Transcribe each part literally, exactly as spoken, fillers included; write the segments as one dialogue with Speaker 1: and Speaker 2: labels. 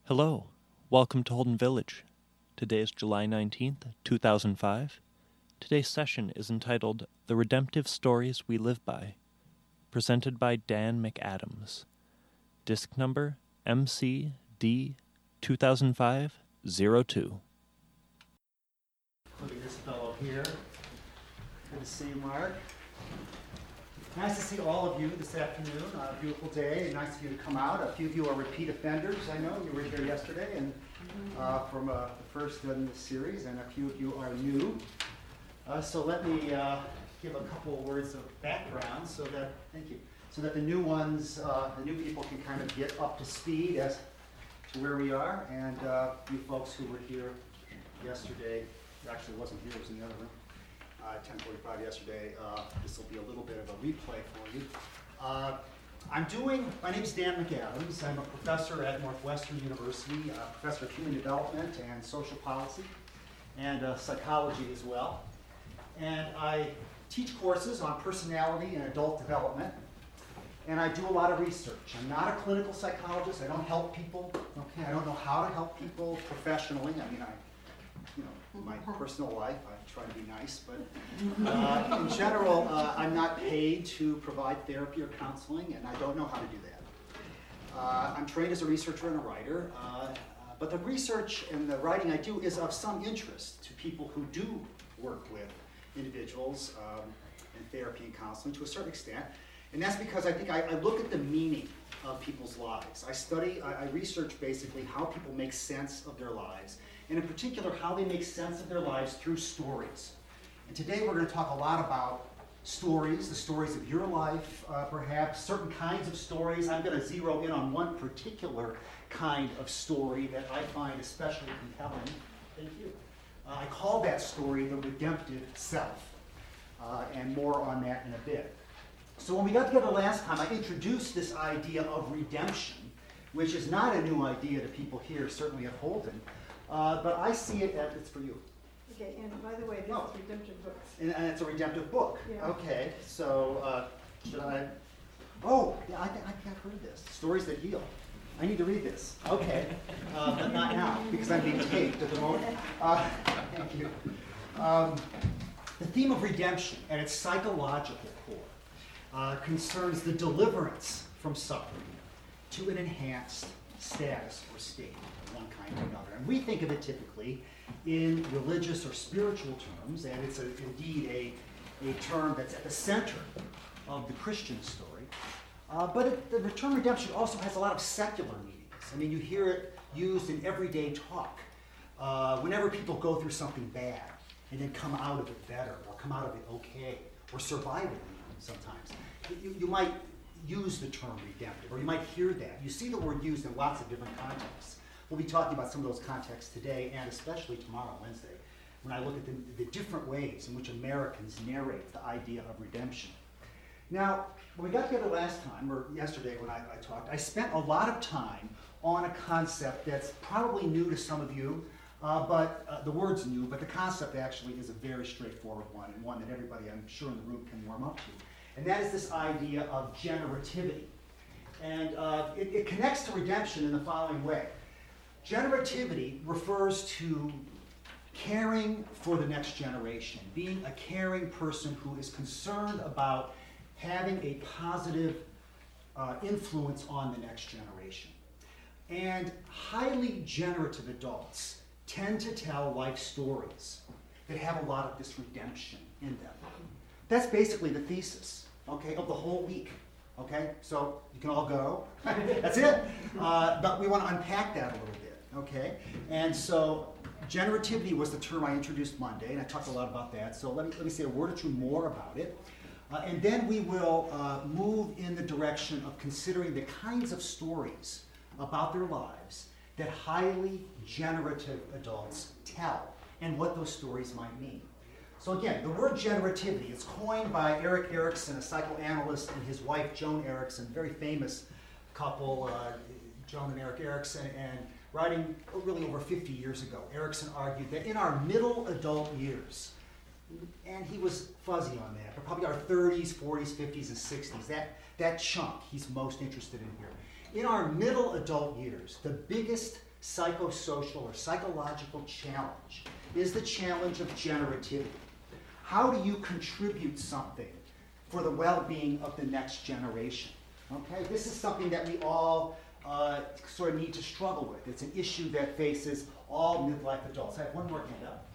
Speaker 1: Hello, welcome to Holden Village. Today is July nineteenth, two thousand five. Today's session is entitled The Redemptive Stories We Live By, presented by Dan McAdams. Disc number M C D two thousand five oh two.
Speaker 2: Look at this fellow here. Good to see you, Mark. Nice to see all of you this afternoon on a beautiful day. Nice of you to come out. A few of you are repeat offenders. I know you were here yesterday and uh, from uh, the first in the series, and a few of you are new. Uh, so let me uh, give a couple of words of background so that, thank you, so that the new ones, uh, the new people can kind of get up to speed as to where we are. And uh, you folks who were here yesterday, actually wasn't here, it was in the other room. Uh, ten forty-five yesterday. Uh, this will be a little bit of a replay for you. Uh, I'm doing, my name is Dan McAdams. I'm a professor at Northwestern University, uh, professor of human development and social policy, and uh, psychology as well. And I teach courses on personality and adult development. And I do a lot of research. I'm not a clinical psychologist. I don't help people. Okay, I don't know how to help people professionally. I mean, I You know, my personal life, I try to be nice, but uh, in general, uh, I'm not paid to provide therapy or counseling, and I don't know how to do that. Uh, I'm trained as a researcher and a writer, uh, but the research and the writing I do is of some interest to people who do work with individuals um, in therapy and counseling to a certain extent, and that's because I think I, I look at the meaning of people's lives. I study, I, I research basically how people make sense of their lives, and in particular, how they make sense of their lives through stories. And today we're going to talk a lot about stories, the stories of your life, uh, perhaps, certain kinds of stories. I'm going to zero in on one particular kind of story that I find especially compelling. Thank you. Uh, I call that story the redemptive self, uh, and more on that in a bit. So when we got together last time, I introduced this idea of redemption, which is not a new idea to people here, certainly at Holden. Uh, but I see it as, it's for you.
Speaker 3: Okay, and by the way, this
Speaker 2: Oh.
Speaker 3: is redemptive books.
Speaker 2: And, and it's a redemptive book.
Speaker 3: Yeah.
Speaker 2: Okay, so uh, should I? Oh, yeah, I, I can't read this. Stories that heal. I need to read this. Okay, uh, but not now because I'm being taped at the moment. Uh, thank you. Um, the theme of redemption at its psychological core uh, concerns the deliverance from suffering to an enhanced status or state. One kind or another. And we think of it typically in religious or spiritual terms, and it's a, indeed a, a term that's at the center of the Christian story. Uh, but it, the term redemption also has a lot of secular meanings. I mean, you hear it used in everyday talk. Uh, whenever people go through something bad and then come out of it better, or come out of it okay, or survive it sometimes, you, you might use the term redemptive, or you might hear that. You see the word used in lots of different contexts. We'll be talking about some of those contexts today, and especially tomorrow, Wednesday, when I look at the, the different ways in which Americans narrate the idea of redemption. Now, when we got together last time, or yesterday when I, I talked, I spent a lot of time on a concept that's probably new to some of you, uh, but uh, the word's new, but the concept actually is a very straightforward one, and one that everybody, I'm sure, in the room can warm up to. And that is this idea of generativity. And uh, it, it connects to redemption in the following way. Generativity refers to caring for the next generation, being a caring person who is concerned about having a positive uh, influence on the next generation. And highly generative adults tend to tell life stories that have a lot of this redemption in them. That's basically the thesis, okay, of the whole week. Okay, so you can all go. That's it. Uh, but we want to unpack that a little bit. Okay, and so generativity was the term I introduced Monday, and I talked a lot about that. So let me let me say a word or two more about it, uh, and then we will uh, move in the direction of considering the kinds of stories about their lives that highly generative adults tell, and what those stories might mean. So again, the word generativity is coined by Erik Erikson, a psychoanalyst, and his wife Joan Erikson, very famous couple, uh, Joan and Erik Erikson, and writing really over fifty years ago, Erikson argued that in our middle adult years, and he was fuzzy on that, but probably our thirties, forties, fifties, and sixties, that, that chunk he's most interested in here. In our middle adult years, the biggest psychosocial or psychological challenge is the challenge of generativity. How do you contribute something for the well-being of the next generation? Okay, this is something that we all uh, sort of need to struggle with. It's an issue that faces all midlife adults. I have one more hand up.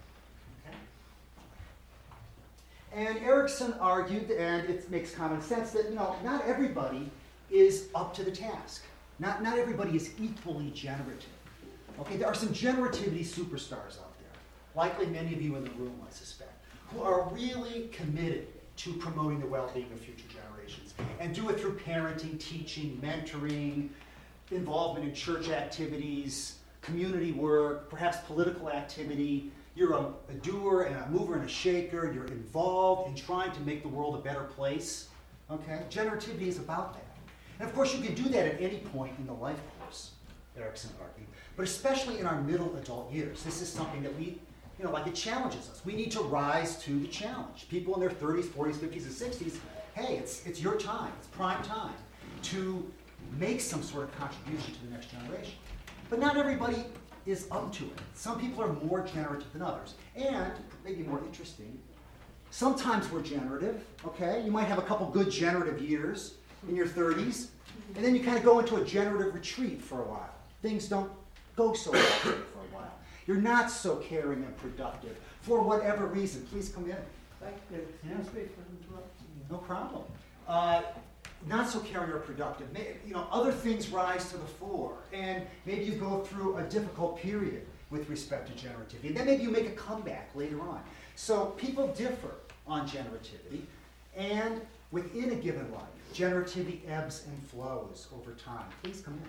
Speaker 2: Okay. And Erikson argued, and it makes common sense, that you know not everybody is up to the task. Not, not everybody is equally generative. Okay, there are some generativity superstars out there, likely many of you in the room, I suspect, who are really committed to promoting the well-being of future generations and do it through parenting, teaching, mentoring, involvement in church activities, community work, perhaps political activity. You're a, a doer and a mover and a shaker. You're involved in trying to make the world a better place. Okay? Generativity is about that. And of course, you can do that at any point in the life course, Erikson argued, but especially in our middle adult years. This is something that we, you know, like it challenges us. We need to rise to the challenge. People in their thirties, forties, fifties, and sixties, hey, it's, it's your time, it's prime time to make some sort of contribution to the next generation. But not everybody is up to it. Some people are more generative than others. And, maybe more interesting, sometimes we're generative, okay? You might have a couple good generative years in your thirties, and then you kind of go into a generative retreat for a while. Things don't go so well for a while. You're not so caring and productive for whatever reason. Please come in.
Speaker 4: Thank you. Excuse me for interrupting you.
Speaker 2: No problem. Uh, not so caring or productive. May, you know, other things rise to the fore, and maybe you go through a difficult period with respect to generativity. And then maybe you make a comeback later on. So people differ on generativity, and within a given life, generativity ebbs and flows over time. Please come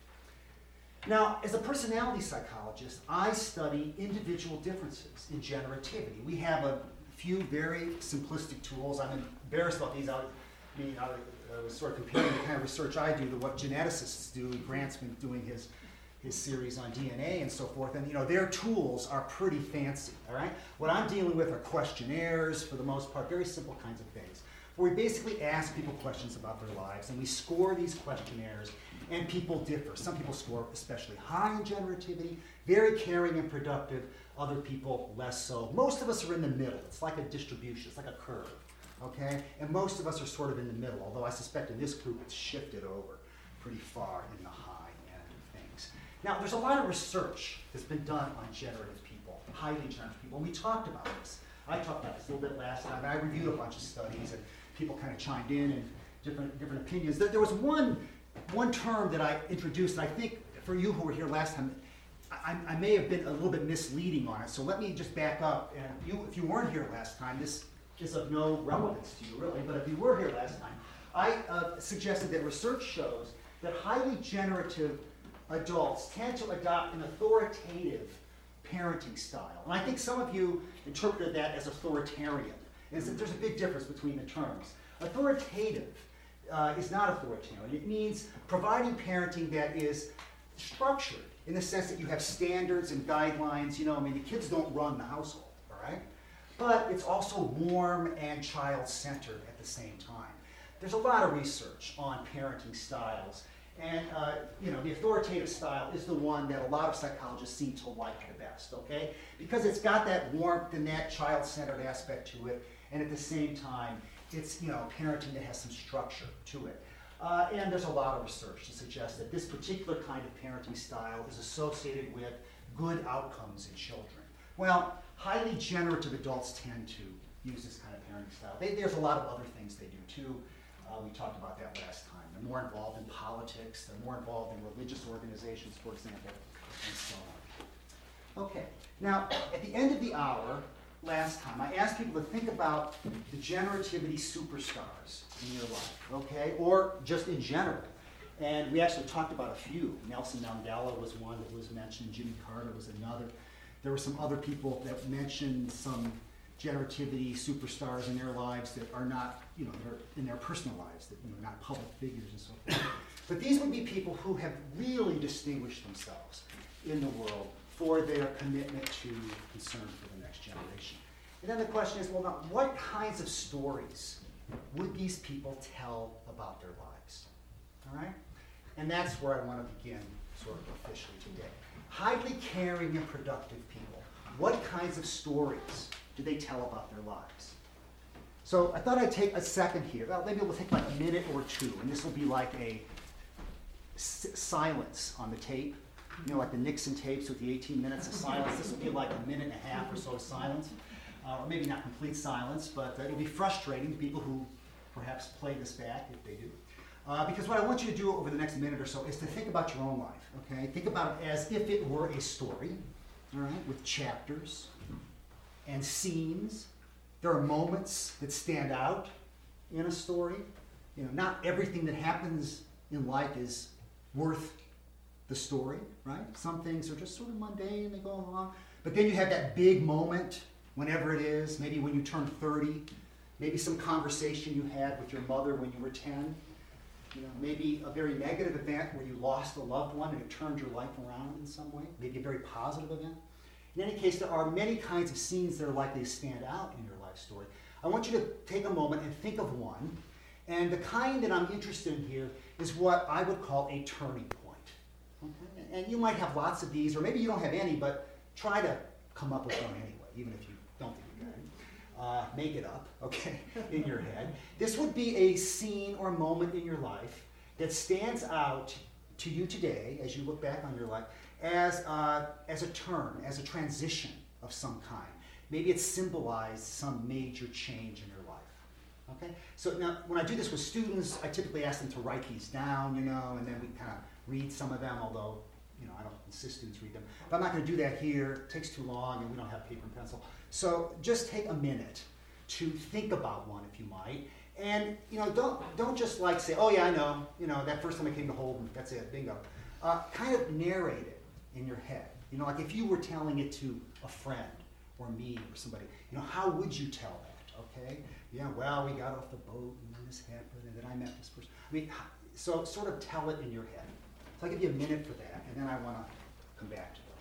Speaker 2: in. Now, as a personality psychologist, I study individual differences in generativity. We have a few very simplistic tools. I'm embarrassed about these. I mean, I was sort of comparing the kind of research I do to what geneticists do. Grant's been doing his, his series on D N A and so forth. And, you know, their tools are pretty fancy, all right? What I'm dealing with are questionnaires, for the most part, very simple kinds of things, where we basically ask people questions about their lives, and we score these questionnaires, and people differ. Some people score especially high in generativity, very caring and productive, other people less so. Most of us are in the middle. It's like a distribution, it's like a curve, okay? And most of us are sort of in the middle, although I suspect in this group it's shifted over pretty far in the high end of things. Now, there's a lot of research that's been done on generative people, highly generative people, and we talked about this. I talked about this a little bit last time, and I reviewed a bunch of studies, and people kind of chimed in and different different opinions. There, there was one one term that I introduced, and I think for you who were here last time, I, I may have been a little bit misleading on it. So let me just back up. And you, if you weren't here last time, this is of no relevance to you really. But if you were here last time, I uh, suggested that research shows that highly generative adults tend to adopt an authoritative parenting style. And I think some of you interpreted that as authoritarian. Is that there's a big difference between the terms. Authoritative uh, is not authoritarian. It means providing parenting that is structured in the sense that you have standards and guidelines. You know, I mean, the kids don't run the household, all right? But it's also warm and child-centered at the same time. There's a lot of research on parenting styles, and uh, you know, the authoritative style is the one that a lot of psychologists seem to like the best, okay? Because it's got that warmth and that child-centered aspect to it, and at the same time, it's, you know, parenting that has some structure to it. Uh, and there's a lot of research to suggest that this particular kind of parenting style is associated with good outcomes in children. Well, highly generative adults tend to use this kind of parenting style. They, there's a lot of other things they do too. Uh, we talked about that last time. They're more involved in politics, they're more involved in religious organizations, for example, and so on. Okay, now at the end of the hour, last time, I asked people to think about the generativity superstars in your life, okay, or just in general. And we actually talked about a few. Nelson Mandela was one that was mentioned, Jimmy Carter was another. There were some other people that mentioned some generativity superstars in their lives that are not, you know, they're in their personal lives, that, you know, not public figures and so forth. But these would be people who have really distinguished themselves in the world for their commitment to concern for the next generation. And then the question is, well, now, what kinds of stories would these people tell about their lives? All right? And that's where I want to begin sort of officially today. How highly caring and productive people, what kinds of stories do they tell about their lives? So I thought I'd take a second here. Well, maybe we'll take like a minute or two, and this will be like a s- silence on the tape. You know, like the Nixon tapes with the eighteen minutes of silence. This will be like a minute and a half or so of silence. Uh, or maybe not complete silence, but uh, it'll be frustrating to people who perhaps play this back, if they do. Uh, because what I want you to do over the next minute or so is to think about your own life, okay? Think about it as if it were a story, all right, with chapters and scenes. There are moments that stand out in a story. You know, not everything that happens in life is worth the story, right? Some things are just sort of mundane, they go along. But then you have that big moment, whenever it is, maybe when you turn thirty, maybe some conversation you had with your mother when you were ten, you know, maybe a very negative event where you lost a loved one and it turned your life around in some way, maybe a very positive event. In any case, there are many kinds of scenes that are likely to stand out in your life story. I want you to take a moment and think of one, and the kind that I'm interested in here is what I would call a turning point. Okay? And you might have lots of these, or maybe you don't have any, but try to come up with one anyway, even if you don't think you got it. Uh, make it up, okay, in your head. This would be a scene or moment in your life that stands out to you today, as you look back on your life, as, uh, as a turn, as a transition of some kind. Maybe it symbolized some major change in your life. Okay? So now, when I do this with students, I typically ask them to write these down, you know, and then we kind of read some of them, although, you know, I don't insist students read them. But I'm not going to do that here. It takes too long, and we don't have paper and pencil. So just take a minute to think about one, if you might. And, you know, don't don't just like say, oh, yeah, I know. You know, that first time I came to Holden, that's it, bingo. Uh, kind of narrate it in your head. You know, like if you were telling it to a friend or me or somebody, you know, how would you tell that, okay? Yeah, well, we got off the boat and then this happened and then I met this person. I mean, so sort of tell it in your head. So I'll give you a minute for that, and then I want to come back to those.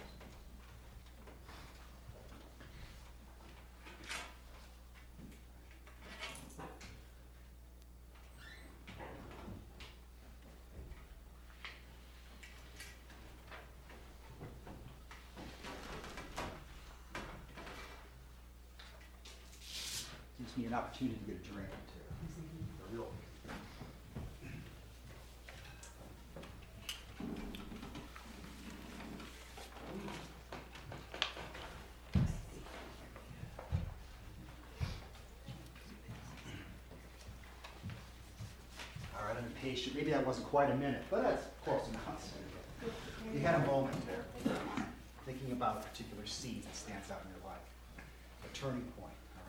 Speaker 2: Gives me an opportunity to get a drink, too. A real. All right, I'm impatient. Maybe that wasn't quite a minute, but that's close enough. You had a moment there, thinking about a particular scene that stands out in your life, a turning point.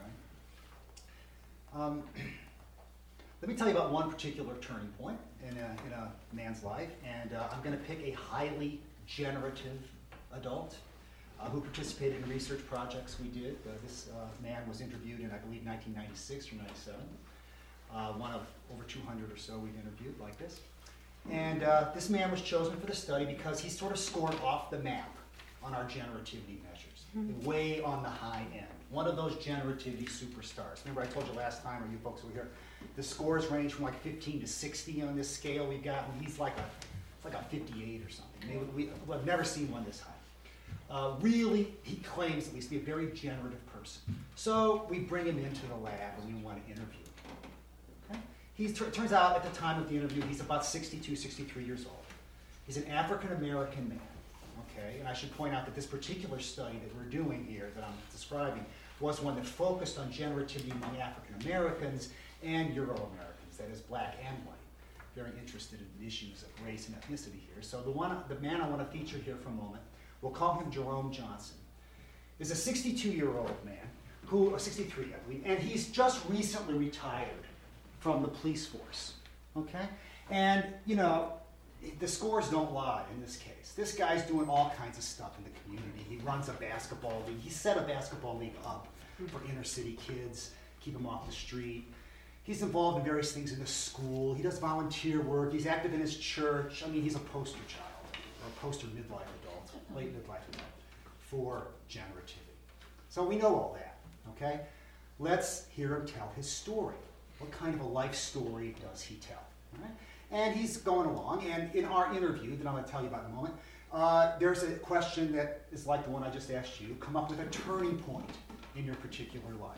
Speaker 2: Um, let me tell you about one particular turning point in a, in a man's life, and uh, I'm going to pick a highly generative adult uh, who participated in research projects we did. Uh, this uh, man was interviewed in, I believe, nineteen ninety-six or ninety-seven. Uh, one of over two hundred or so we've interviewed like this. And uh, this man was chosen for the study because he sort of scored off the map on our generativity measures, mm-hmm. way on the high end. One of those generativity superstars. Remember I told you last time, or you folks were here, the scores range from like fifteen to sixty on this scale we've got, and he's like a, it's like a fifty-eight or something. Maybe we, we've never seen one this high. Uh, really, he claims at least to be a very generative person. So we bring him into the lab and we want to interview him. Okay? He t- turns out at the time of the interview, he's about sixty-two, sixty-three years old. He's an African-American man. Okay, and I should point out that this particular study that we're doing here, that I'm describing, was one that focused on generativity among African Americans and Euro-Americans, that is, black and white. Very interested in the issues of race and ethnicity here. So the one, the man I want to feature here for a moment, we'll call him Jerome Johnson, is a sixty-two-year-old man who, or sixty-three, I believe, and he's just recently retired from the police force. Okay, and you know, the scores don't lie in this case. This guy's doing all kinds of stuff in the community. He runs a basketball league. He set a basketball league up for inner city kids, keep them off the street. He's involved in various things in the school. He does volunteer work. He's active in his church. I mean, he's a poster child, or a poster midlife adult, late midlife adult, for generativity. So we know all that, okay? Let's hear him tell his story. What kind of a life story does he tell? All right? And he's going along, and in our interview that I'm going to tell you about in a moment, uh, there's a question that is like the one I just asked you. Come up with a turning point in your particular life.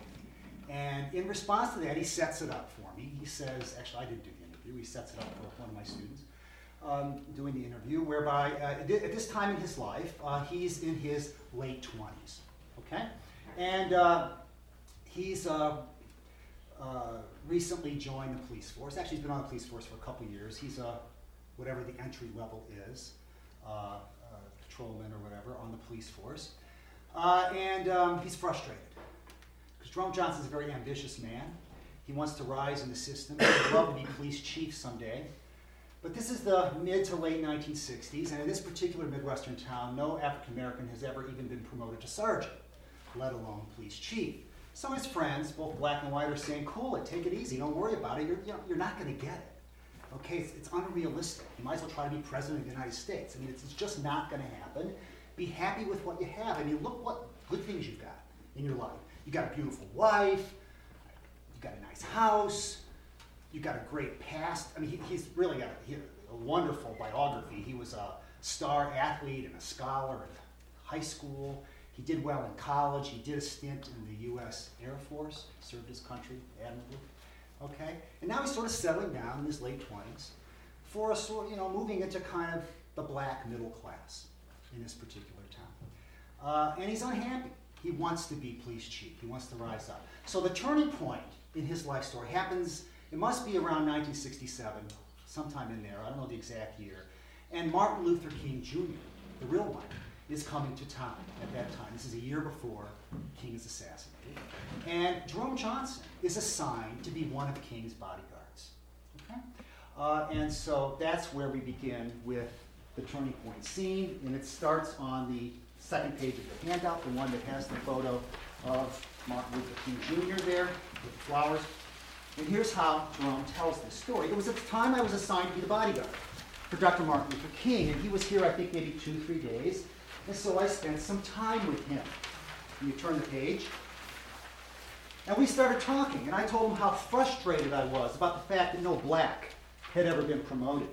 Speaker 2: And in response to that, he sets it up for me. He says, actually, I didn't do the interview. He sets it up for one of my students um, doing the interview, whereby uh, at this time in his life, uh, he's in his late twenties. Okay? And uh, he's uh, uh, recently joined the police force. Actually, he's been on the police force for a couple years. He's a, whatever the entry level is, uh, uh, patrolman or whatever, on the police force. Uh, and um, he's frustrated. Because Jerome Johnson's a very ambitious man. He wants to rise in the system. He'd love to be police chief someday. But this is the mid to late nineteen sixties, and in this particular Midwestern town, no African American has ever even been promoted to sergeant, let alone police chief. So his friends, both black and white, are saying, cool it, take it easy, don't worry about it, you're, you know, you're not going to get it. Okay, it's, it's unrealistic. You might as well try to be president of the United States. I mean, it's, it's just not going to happen. Be happy with what you have. I mean, look what good things you've got in your life. You got a beautiful wife, you got a nice house, you got a great past. I mean, he, he's really got a, he, a wonderful biography. He was a star athlete and a scholar in high school. He did well in college. He did a stint in the U S Air Force, served his country admirably. Okay, and now he's sort of settling down in his late twenties for a sort, you know, moving into kind of the black middle class in this particular town. Uh, and he's unhappy. He wants to be police chief. He wants to rise up. So the turning point in his life story happens, it must be around nineteen sixty-seven, sometime in there. I don't know the exact year. And Martin Luther King Junior, the real one, is coming to town at that time. This is a year before King is assassinated. And Jerome Johnson is assigned to be one of King's bodyguards. Okay? Uh, and so that's where we begin with the turning point scene, and it starts on the second page of the handout, the one that has the photo of Martin Luther King Junior there with the flowers. And here's how Jerome tells this story. It was at the time I was assigned to be the bodyguard for Doctor Martin Luther King, and he was here, I think, maybe two, three days. And so I spent some time with him. And you turn the page. And we started talking, and I told him how frustrated I was about the fact that no black had ever been promoted.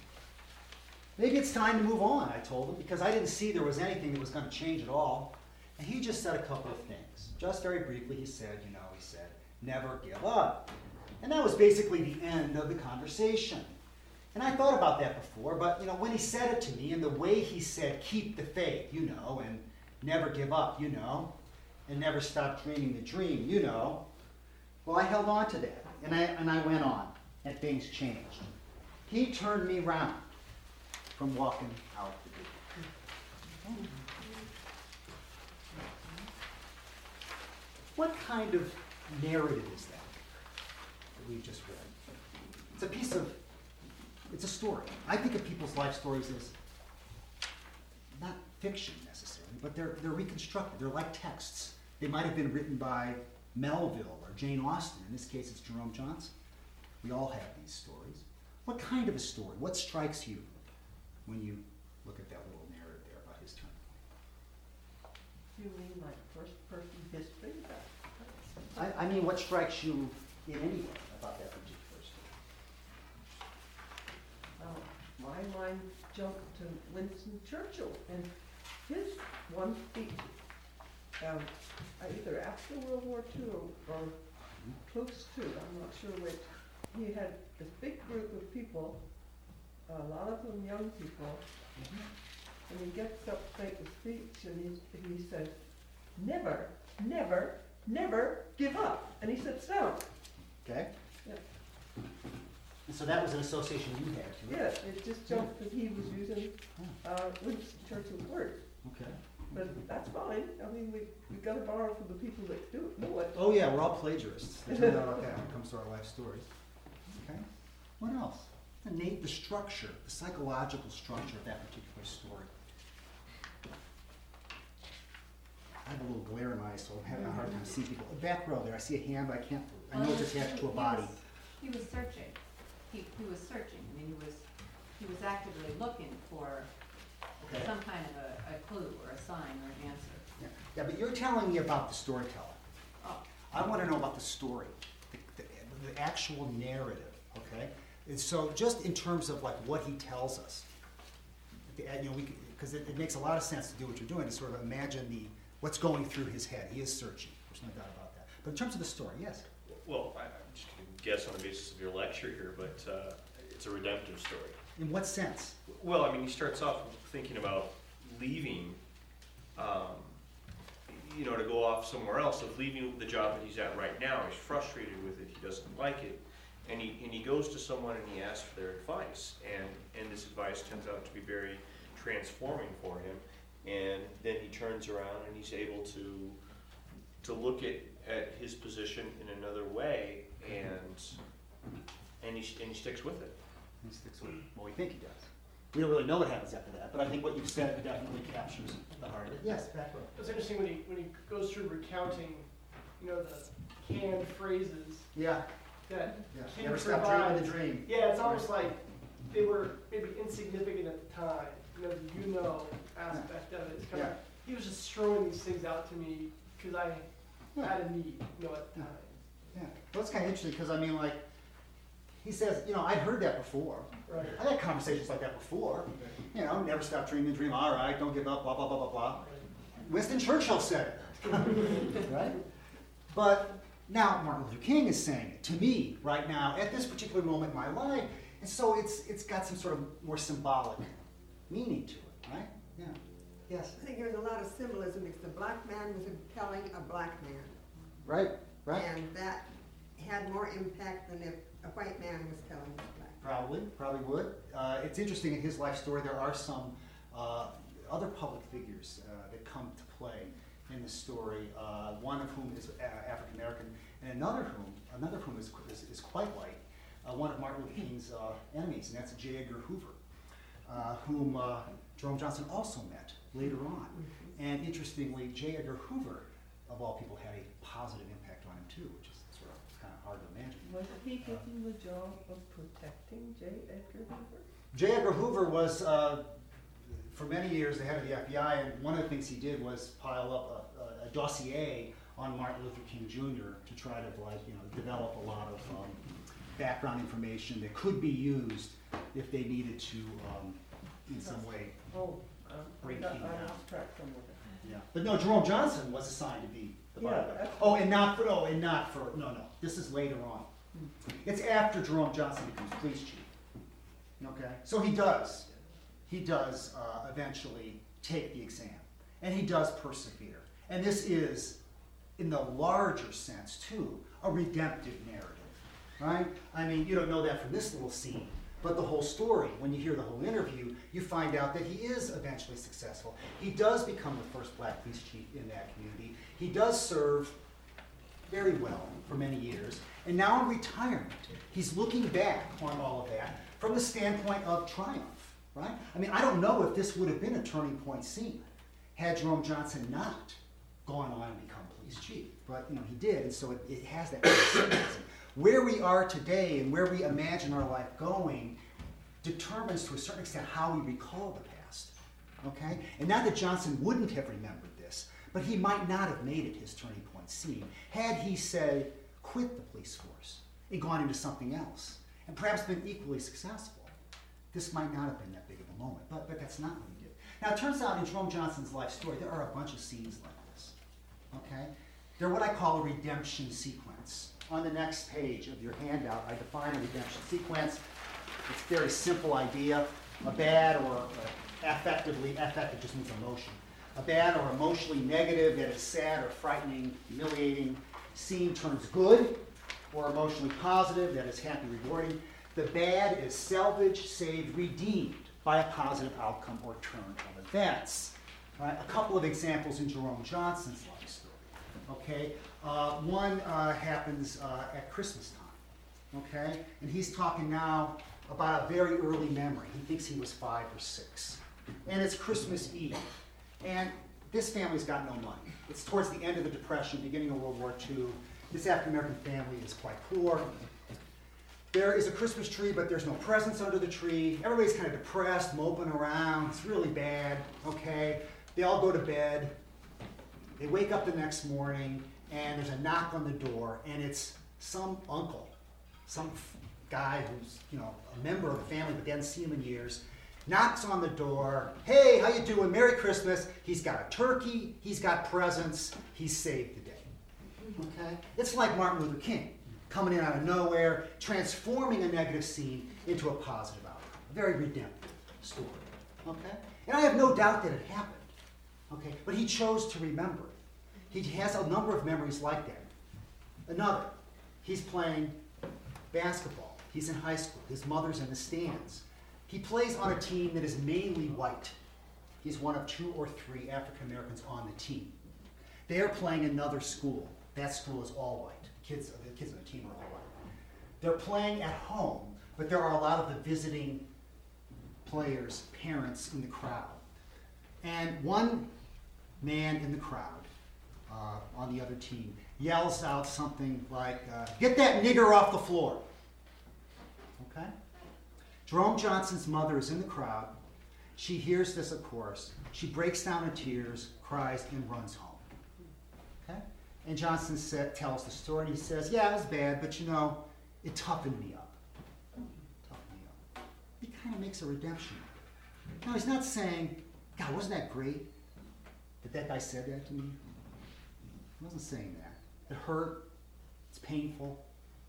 Speaker 2: Maybe it's time to move on, I told him, because I didn't see there was anything that was going to change at all. And he just said a couple of things. Just very briefly, he said, you know, he said, never give up. And that was basically the end of the conversation. And I thought about that before, but you know, when he said it to me, and the way he said, keep the faith, you know, and never give up, you know, and never stop dreaming the dream, you know, well, I held on to that, and I, and I went on, and things changed. He turned me round from walking out the door. What kind of narrative is that that we've just read? It's a piece of, it's a story. I think of people's life stories as not fiction necessarily, but they're, they're reconstructed. They're like texts. They might have been written by Melville or Jane Austen. In this case, it's Jerome Johnson. We all have these stories. What kind of a story? What strikes you when you look at that little narrative there about his turning point?
Speaker 4: You mean like first-person history?
Speaker 2: I, I mean, what strikes you in any way about that particular story?
Speaker 4: Oh, my mind jumped to Winston Churchill and his one speech, um, either after World War Two or, or close to, I'm not sure which. He had this big group of people, a lot of them young people, mm-hmm. and he gets up to make a speech and he, he says, never, never, never give up. And he sits down.
Speaker 2: Okay.
Speaker 4: Yeah.
Speaker 2: And so that was an association you had to it?
Speaker 4: Yes, it just jumped that he was using uh, Winston Churchill's words.
Speaker 2: Okay.
Speaker 4: But that's fine. I mean, we we got to borrow from the people that do know it.
Speaker 2: Oh yeah, we're all plagiarists. It turns out like that when it comes to our life stories. Okay. What else? The na- the structure, the psychological structure of that particular story. I have a little glare in my eyes, so I'm having a hard time seeing people. Back row there, I see a hand, but I can't. I know
Speaker 5: Well,
Speaker 2: it's attached to a
Speaker 5: he
Speaker 2: body.
Speaker 5: was- He was searching. He, he was searching. I mean, he was, he was actively looking for
Speaker 2: Okay.
Speaker 5: some kind of a, a clue or a sign or an answer.
Speaker 2: Yeah. yeah, but you're telling me about the storyteller.
Speaker 5: Oh,
Speaker 2: I want to know about the story, the, the, the actual narrative, okay? And so just in terms of like what he tells us, the- you know, we, could- because it, it makes a lot of sense to do what you're doing, to sort of imagine the what's going through his head. He is searching. There's no doubt about that. But in terms of the story, yes.
Speaker 6: Well, I, I'm just going to guess on the basis of your lecture here, but uh, it's a redemptive story.
Speaker 2: In what sense?
Speaker 6: Well, I mean, he starts off thinking about leaving, um, you know, to go off somewhere else, of leaving the job that he's at right now. He's frustrated with it. He doesn't like it. And he, and he goes to someone and he asks for their advice. And, and this advice turns out to be very transforming for him. And then he turns around and he's able to, to look at, at his position in another way, and, and, he, and he sticks with it.
Speaker 2: He sticks with it. Well, we think he does. We don't really know what happens after that, but I think what you've said definitely captures the heart of it. Yes, back row.
Speaker 7: It's interesting when he when he goes through recounting, you know, the canned phrases
Speaker 2: Yeah,
Speaker 7: that
Speaker 2: yeah.
Speaker 7: King
Speaker 2: Never stop dreaming
Speaker 7: provides.
Speaker 2: the dream.
Speaker 7: Yeah, it's almost like they were maybe insignificant at the time. You know, the you know aspect of it. It's kind
Speaker 2: Yeah.
Speaker 7: of he was just throwing these things out to me because I
Speaker 2: Yeah.
Speaker 7: had a need, you know, at the time.
Speaker 2: Yeah. Well, it's kind of interesting because, I mean, like, he says, you know, I'd heard that before.
Speaker 7: Right.
Speaker 2: I've had conversations like that before. You know, never stop dreaming the dream. All right, don't give up, blah, blah, blah, blah, blah. Winston Churchill said it. Right? But now Martin Luther King is saying it to me right now at this particular moment in my life. And so it's it's got some sort of more symbolic meaning to it, right? Yeah. Yes.
Speaker 3: I think there's a lot of symbolism because the black man was telling a black man.
Speaker 2: Right, right.
Speaker 3: And that had more impact than if a white man was telling a black man.
Speaker 2: Probably, probably would. Uh, it's interesting in his life story, there are some uh, other public figures uh, that come to play in the story, uh, one of whom is uh, African American, and another whom, another whom is, is, is quite white, uh, one of Martin Luther King's uh, enemies, and that's J. Edgar Hoover, uh, whom uh, Jerome Johnson also met later on. And interestingly, J. Edgar Hoover, of all people, had a positive impact on him too, which is sort of kind of hard to imagine.
Speaker 4: Wasn't he given the job of protecting J. Edgar Hoover?
Speaker 2: J. Edgar Hoover was, uh, for many years, the head of the F B I, and one of the things he did was pile up a, a, a dossier on Martin Luther King Junior to try to, like, you know, develop a lot of um, background information that could be used if they needed to, um, in some way.
Speaker 4: Oh, um, I
Speaker 2: Break
Speaker 4: got,
Speaker 2: King
Speaker 4: I
Speaker 2: down.
Speaker 4: lost track somewhere.
Speaker 2: Yeah. But no, Jerome Johnson was assigned to be the
Speaker 4: Yeah,
Speaker 2: bodyguard.
Speaker 4: that's-
Speaker 2: Oh, and not for, oh, and not for, no, no, this is later on.
Speaker 4: Hmm.
Speaker 2: It's after Jerome Johnson becomes police chief. Okay? So he does, he does uh, eventually take the exam. And he does persevere. And this is, in the larger sense too, a redemptive narrative. Right? I mean, you don't know that from this little scene. But the whole story, when you hear the whole interview, you find out that he is eventually successful. He does become the first black police chief in that community. He does serve very well for many years. And now in retirement, he's looking back on all of that from the standpoint of triumph, right? I mean, I don't know if this would have been a turning point scene had Jerome Johnson not gone on and become police chief. But, you know, he did, and so it, it has that kind of symbolism. Where we are today and where we imagine our life going determines to a certain extent how we recall the past, okay? And not that Johnson wouldn't have remembered this, but he might not have made it his turning point scene had he, say, quit the police force and gone into something else and perhaps been equally successful. This might not have been that big of a moment, but, but that's not what he did. Now, it turns out in Jerome Johnson's life story, there are a bunch of scenes like this, okay? They're what I call a redemption sequence. On the next page of your handout, I define a redemption sequence. It's a very simple idea. A bad or uh, affectively, affective just means emotion. A bad or emotionally negative, that is sad or frightening, humiliating, scene turns good, or emotionally positive, that is happy, rewarding. The bad is salvaged, saved, redeemed by a positive outcome or turn of events. Right? A couple of examples in Jerome Johnson's life story. Okay, uh, one uh, happens uh, at Christmas time. Okay, and he's talking now about a very early memory. He thinks he was five or six, and it's Christmas Eve, and this family's got no money. It's towards the end of the Depression, beginning of World War Two. This African American family is quite poor. There is a Christmas tree, but there's no presents under the tree. Everybody's kind of depressed, moping around. It's really bad. Okay, they all go to bed. They wake up the next morning, and there's a knock on the door, and it's some uncle, some f- guy who's, you know, a member of the family, but they hadn't seen him in years. knocks on the door. Hey, how you doing? Merry Christmas. He's got a turkey. He's got presents. He's saved the day. Okay? It's like Martin Luther King coming in out of nowhere, transforming a negative scene into a positive outcome. A very redemptive story. Okay? And I have no doubt that it happened. Okay? But he chose to remember it. He has a number of memories like that. Another, he's playing basketball. He's in high school. His mother's in the stands. He plays on a team that is mainly white. He's one of two or three African Americans on the team. They are playing another school. That school is all white. The kids, the kids on the team are all white. They're playing at home, but there are a lot of the visiting players' parents in the crowd. And one man in the crowd uh, on the other team yells out something like, uh, "Get that nigger off the floor." Okay? Jerome Johnson's mother is in the crowd. She hears this, of course. She breaks down in tears, cries, and runs home. Okay? And Johnson said, tells the story, and he says, yeah, it was bad, but you know, it toughened me up. Toughened me up. He kind of makes a redemption. Now, he's not saying, God, wasn't that great that that guy said that to me? He wasn't saying that. It hurt. It's painful.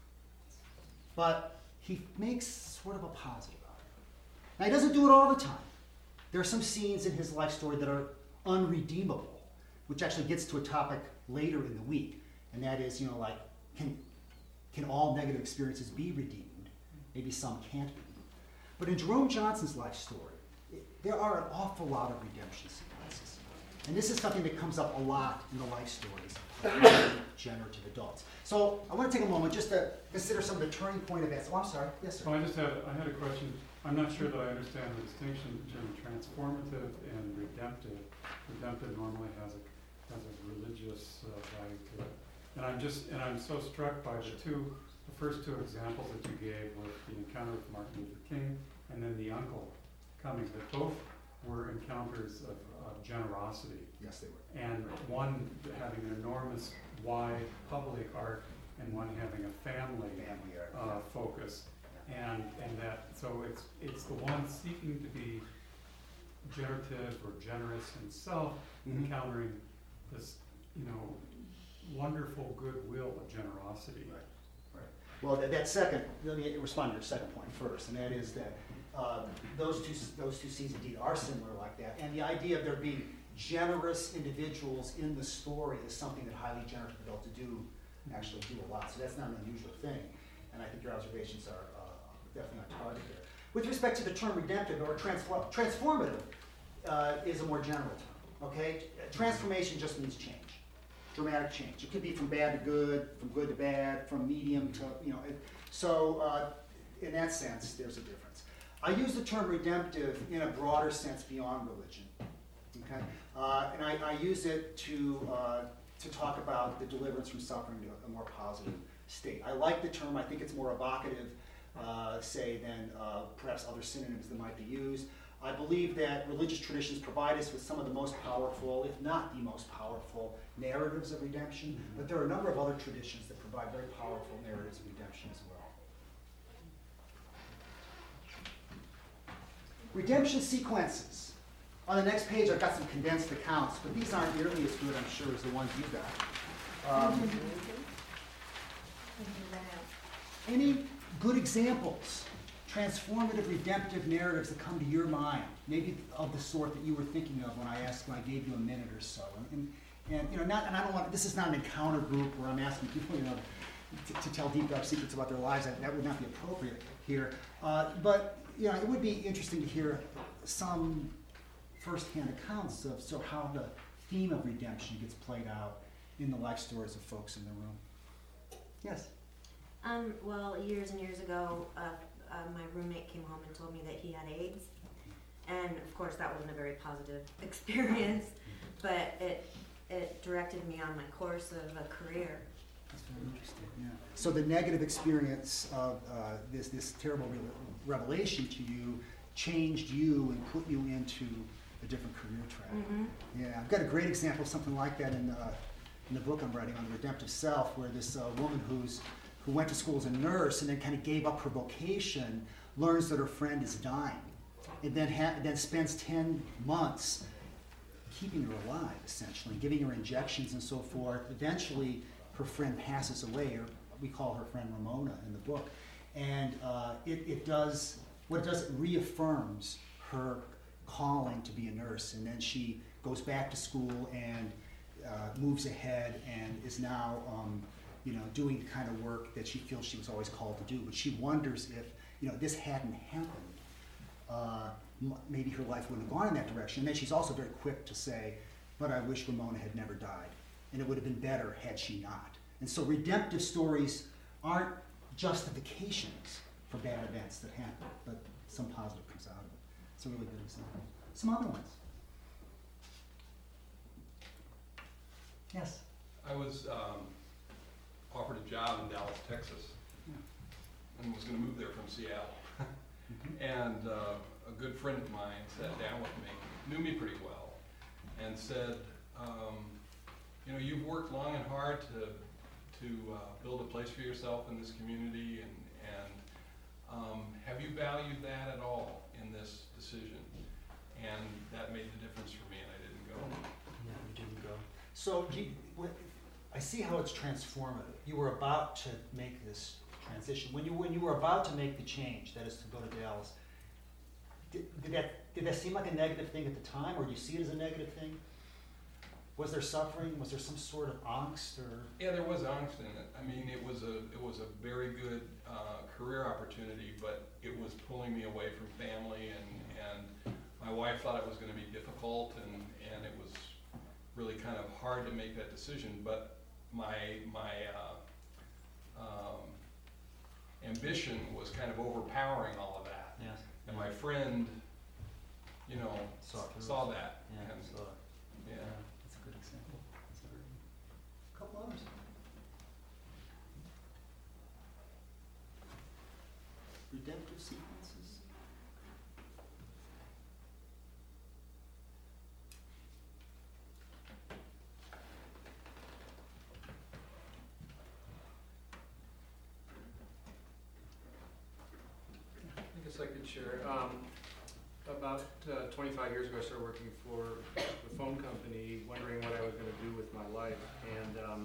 Speaker 2: But he makes sort of a positive out of it. Now, he doesn't do it all the time. There are some scenes in his life story that are unredeemable, which actually gets to a topic later in the week, and that is, you know, like, can, can all negative experiences be redeemed? Maybe some can't be. But in Jerome Johnson's life story, it, there are an awful lot of redemption sequences. And this is something that comes up a lot in the life stories of generative adults. So I want to take a moment just to consider some of the turning point events. Oh, I'm sorry. Yes, sir.
Speaker 8: Well, I just had, I had a question. I'm not sure that I understand the distinction between transformative and redemptive. Redemptive normally has a has a religious uh, value to it, and I'm just and I'm so struck by the two, the first two examples that you gave with the encounter with Martin Luther King and then the uncle coming. That both were encounters of, of generosity.
Speaker 2: Yes, they were.
Speaker 8: And one having an enormous wide public arc, and one having a family,
Speaker 2: Family arc,
Speaker 8: uh,
Speaker 2: yeah.
Speaker 8: focus. And and that so it's it's the one seeking to be generative or generous himself,
Speaker 2: Mhm.
Speaker 8: encountering this, you know, wonderful goodwill of generosity.
Speaker 2: Right, right. Well, that, that second, let me respond to your second point first, and that is that uh, those two those two scenes indeed are similar like that. And the idea of there being generous individuals in the story is something that highly generative adults do actually do a lot. So that's not an unusual thing. And I think your observations are uh, definitely on target there. With respect to the term redemptive or transform transformative uh, is a more general term. Okay, transformation just means change, dramatic change. It could be from bad to good, from good to bad, from medium to you know. It, so uh, in that sense, there's a difference. I use the term redemptive in a broader sense beyond religion. Okay, uh, and I, I use it to uh, to talk about the deliverance from suffering to a more positive state. I like the term. I think it's more evocative, uh, say, than uh, perhaps other synonyms that might be used. I believe that religious traditions provide us with some of the most powerful, if not the most powerful, narratives of redemption. Mm-hmm. But there are a number of other traditions that provide very powerful narratives of redemption as well. Redemption sequences. On the next page, I've got some condensed accounts, but these aren't nearly as good, I'm sure, as the ones you got. Um, any good examples, transformative, redemptive narratives that come to your mind, maybe of the sort that you were thinking of when I asked, when I gave you a minute or so, and, and, and you know, not, and I don't want. This is not an encounter group where I'm asking people, you know, to, to tell deep dark secrets about their lives. That, that would not be appropriate here. Uh, but you know, it would be interesting to hear some first-hand accounts of so how the theme of redemption gets played out in the life stories of folks in the room. Yes.
Speaker 9: Um, well, years and years ago, uh, uh, my roommate came home and told me that he had AIDS. And of course, that wasn't a very positive experience, but it it directed me on my course of a career.
Speaker 2: That's very interesting, yeah. So the negative experience of uh, this, this terrible re- revelation to you changed you and put you into a different career track.
Speaker 9: Mm-hmm.
Speaker 2: Yeah, I've got a great example of something like that in, uh, in the book I'm writing on the redemptive self, where this uh, woman who's who went to school as a nurse and then kind of gave up her vocation, learns that her friend is dying. and then ha- then spends ten months keeping her alive, essentially, giving her injections and so forth. Eventually, her friend passes away, or we call her friend Ramona in the book. And uh, it, it does, what it does, it reaffirms her calling to be a nurse. And then she goes back to school and uh, moves ahead and is now, um, you know, doing the kind of work that she feels she was always called to do. But she wonders if, you know, this hadn't happened, uh, m- maybe her life wouldn't have gone in that direction. And then she's also very quick to say, but I wish Ramona had never died. And it would have been better had she not. And so redemptive stories aren't justifications for bad events that happen, but some positive comes out of it. It's a really good example. Some other ones. Yes?
Speaker 10: I was um, offered a job in Dallas, Texas,
Speaker 2: Yeah.
Speaker 10: and was going to move there from Seattle.
Speaker 2: Mm-hmm.
Speaker 10: And uh, a good friend of mine sat down with me, knew me pretty well, and said, um, you know, you've worked long and hard to to uh, build a place for yourself in this community, and, and um, have you valued that at all in this decision? And that made the difference for me, and I didn't go.
Speaker 2: Yeah, you didn't go. So you, what, I see how it's transformative. You were about to make this transition. When you when you were about to make the change, that is to go to Dallas, did, did that did that seem like a negative thing at the time, or do you see it as a negative thing? Was there suffering? Was there some sort of angst, or?
Speaker 10: Yeah, there was angst in it. I mean, it was a it was a very good uh, career opportunity, but it was pulling me away from family, and and my wife thought it was going to be difficult, and and it was really kind of hard to make that decision. But my my uh, um, ambition was kind of overpowering all of that.
Speaker 2: Yes.
Speaker 10: And my friend, you know,
Speaker 2: Saw it through.
Speaker 10: saw that.
Speaker 2: Yeah.
Speaker 10: And,
Speaker 2: Saw it.
Speaker 10: yeah.
Speaker 2: That's a good example. That's a very a couple others. Redemptive sequences.
Speaker 11: I guess I could share. Um, about uh, twenty-five years ago, I started working for the phone company, wondering what I was going to do with my life, and um,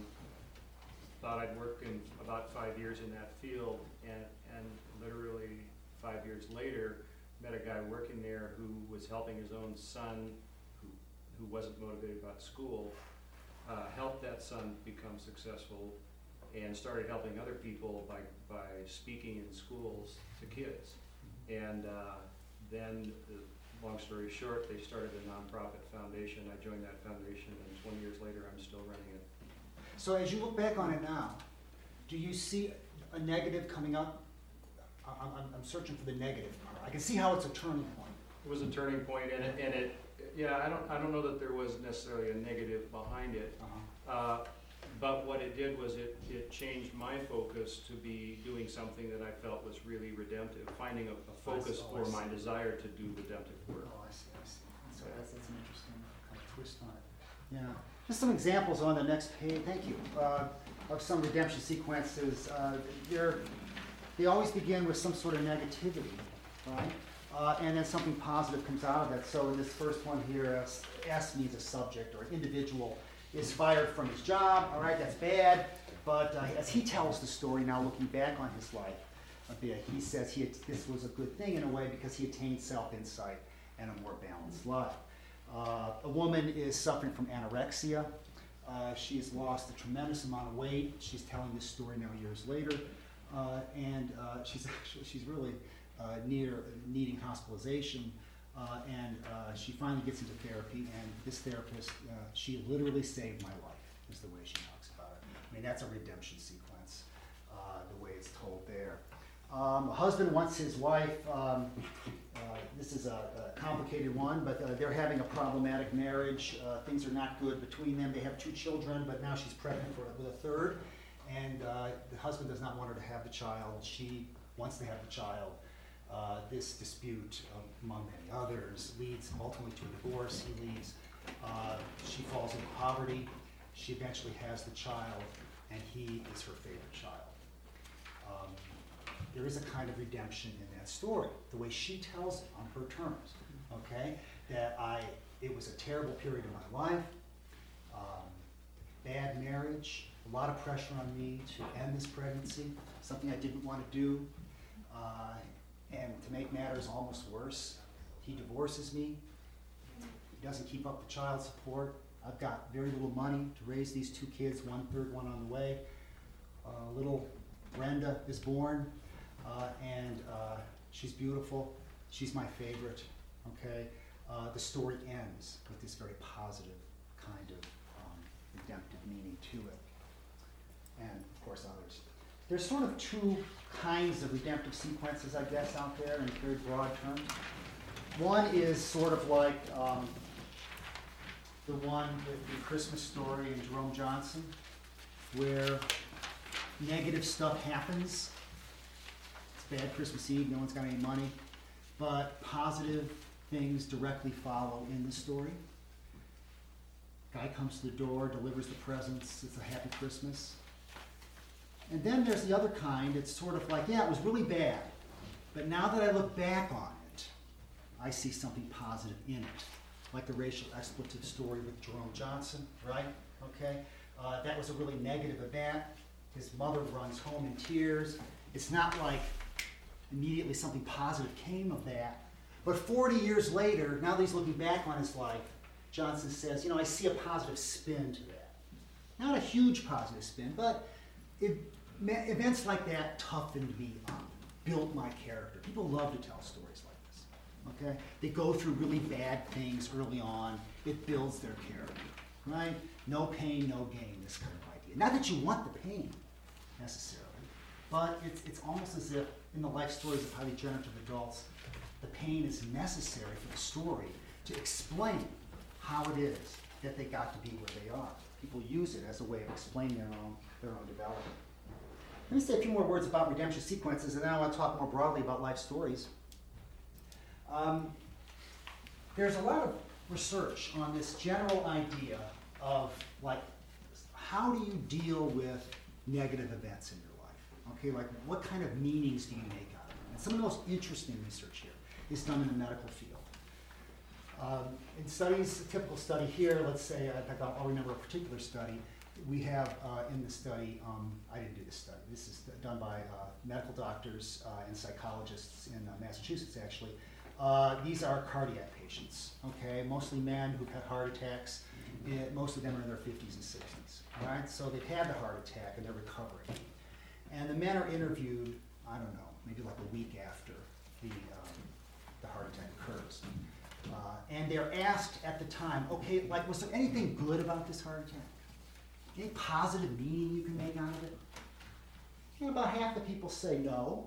Speaker 11: thought I'd work in about five years in that field, and, and literally five years later, met a guy working there who was helping his own son, who, who wasn't motivated about school, uh, helped that son become successful, and started helping other people by, by speaking in schools to kids. And uh, then, uh, long story short, they started a nonprofit foundation. I joined that foundation, and twenty years later, I'm still running it.
Speaker 2: So as you look back on it now, do you see a negative coming up? I- I'm, I'm searching for the negative part. I can see how it's a turning point.
Speaker 11: It was a turning point, and it, and it, yeah, I don't, I don't know that there was necessarily a negative behind it.
Speaker 2: Uh-huh.
Speaker 11: Uh, But what it did was it, it changed my focus to be doing something that I felt was really redemptive, finding a, a focus
Speaker 2: I see,
Speaker 11: for
Speaker 2: I see.
Speaker 11: my desire to do redemptive work.
Speaker 2: Oh, I see, I see. So that's, that's an interesting kind of twist on it. Yeah. Just some examples on the next page, thank you, uh, of some redemption sequences. Uh, they're, they always begin with some sort of negativity, right? Uh, and then something positive comes out of it. So in this first one here, S, S means a subject or an individual is fired from his job. All right, that's bad. But uh, as he tells the story now, looking back on his life a bit, he says he had, this was a good thing in a way because he attained self-insight and a more balanced life. Uh, a woman is suffering from anorexia. Uh, she has lost a tremendous amount of weight. She's telling this story now years later, uh, and uh, she's actually she's really uh, near needing hospitalization. Uh, and uh, she finally gets into therapy, and this therapist, uh, she literally saved my life, is the way she talks about it. I mean, that's a redemption sequence, uh, the way it's told there. Um, a husband wants his wife, um, uh, this is a, a complicated one, but uh, they're having a problematic marriage. Uh, things are not good between them. They have two children, but now she's pregnant for, with a third, and uh, the husband does not want her to have the child. She wants to have the child. Uh, this dispute, um, among many others, leads ultimately to a divorce. He leaves. Uh, she falls into poverty. She eventually has the child, and he is her favorite child. Um, there is a kind of redemption in that story, the way she tells it on her terms, okay? That I, it was a terrible period in my life, um, bad marriage, a lot of pressure on me to end this pregnancy, something I didn't want to do, uh, and to make matters almost worse, he divorces me, he doesn't keep up the child support, I've got very little money to raise these two kids, one third one on the way. Uh, little Brenda is born, uh, and uh, she's beautiful. She's my favorite, okay? Uh, the story ends with this very positive kind of um, redemptive meaning to it. And, of course, others. There's sort of two kinds of redemptive sequences, I guess, out there in very broad terms. One is sort of like um, the one with the Christmas Story and Jerome Johnson, where negative stuff happens. It's bad Christmas Eve, no one's got any money, but positive things directly follow in the story. Guy comes to the door, delivers the presents, it's a happy Christmas. And then there's the other kind, it's sort of like, yeah, it was really bad, but now that I look back on it, I see something positive in it. Like the racial expletive story with Jerome Johnson, right? Okay, uh, that was a really negative event. His mother runs home in tears. It's not like immediately something positive came of that. But forty years later, now that he's looking back on his life, Johnson says, you know, I see a positive spin to that. Not a huge positive spin, but it, events like that toughened me up, built my character. People love to tell stories like this, okay? They go through really bad things early on. It builds their character, right? No pain, no gain, this kind of idea. Not that you want the pain, necessarily, but it's, it's almost as if in the life stories of highly generative adults, the pain is necessary for the story to explain how it is that they got to be where they are. People use it as a way of explaining their own, their own development. Let me say a few more words about redemption sequences, and then I want to talk more broadly about life stories. Um, there's a lot of research on this general idea of, like, how do you deal with negative events in your life? Okay, like what kind of meanings do you make out of them? And some of the most interesting research here is done in the medical field. Um, in studies, a typical study here, let's say, in fact, I'll, I'll remember a particular study. We have uh, in the study, um, I didn't do this study, this is done by uh, medical doctors uh, and psychologists in uh, Massachusetts, actually. Uh, these are cardiac patients, okay, mostly men who've had heart attacks. It, most of them are in their fifties and sixties, all right? So they've had the heart attack and they're recovering. And the men are interviewed, I don't know, maybe like a week after the, um, the heart attack occurs. Uh, and they're asked at the time, okay, like, was there anything good about this heart attack? Any positive meaning you can make out of it? And about half the people say no.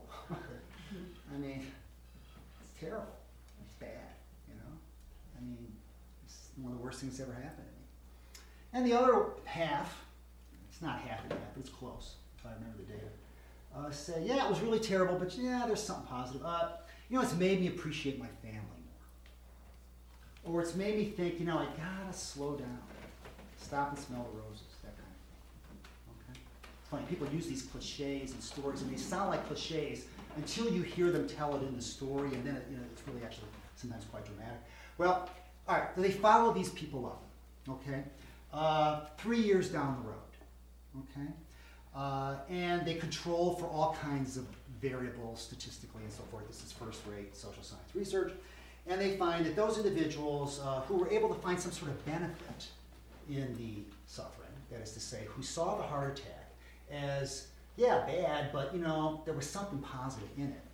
Speaker 2: I mean, it's terrible. It's bad, you know? I mean, it's one of the worst things that ever happened to me. And the other half, it's not half and half, but it's close, if I remember the data, uh, say, yeah, it was really terrible, but yeah, there's something positive. Uh, you know, it's made me appreciate my family more. Or it's made me think, you know, I gotta slow down. Stop and smell the roses, that kind of thing. Okay? It's funny, people use these cliches and stories, and they sound like cliches until you hear them tell it in the story, and then it, you know, it's really actually sometimes quite dramatic. Well, all right, so they follow these people up, okay? Uh, three years down the road, okay? Uh, and they control for all kinds of variables statistically and so forth. This is first-rate social science research. And they find that those individuals uh, who were able to find some sort of benefit in the suffering, that is to say, who saw the heart attack as, yeah, bad, but, you know, there was something positive in it,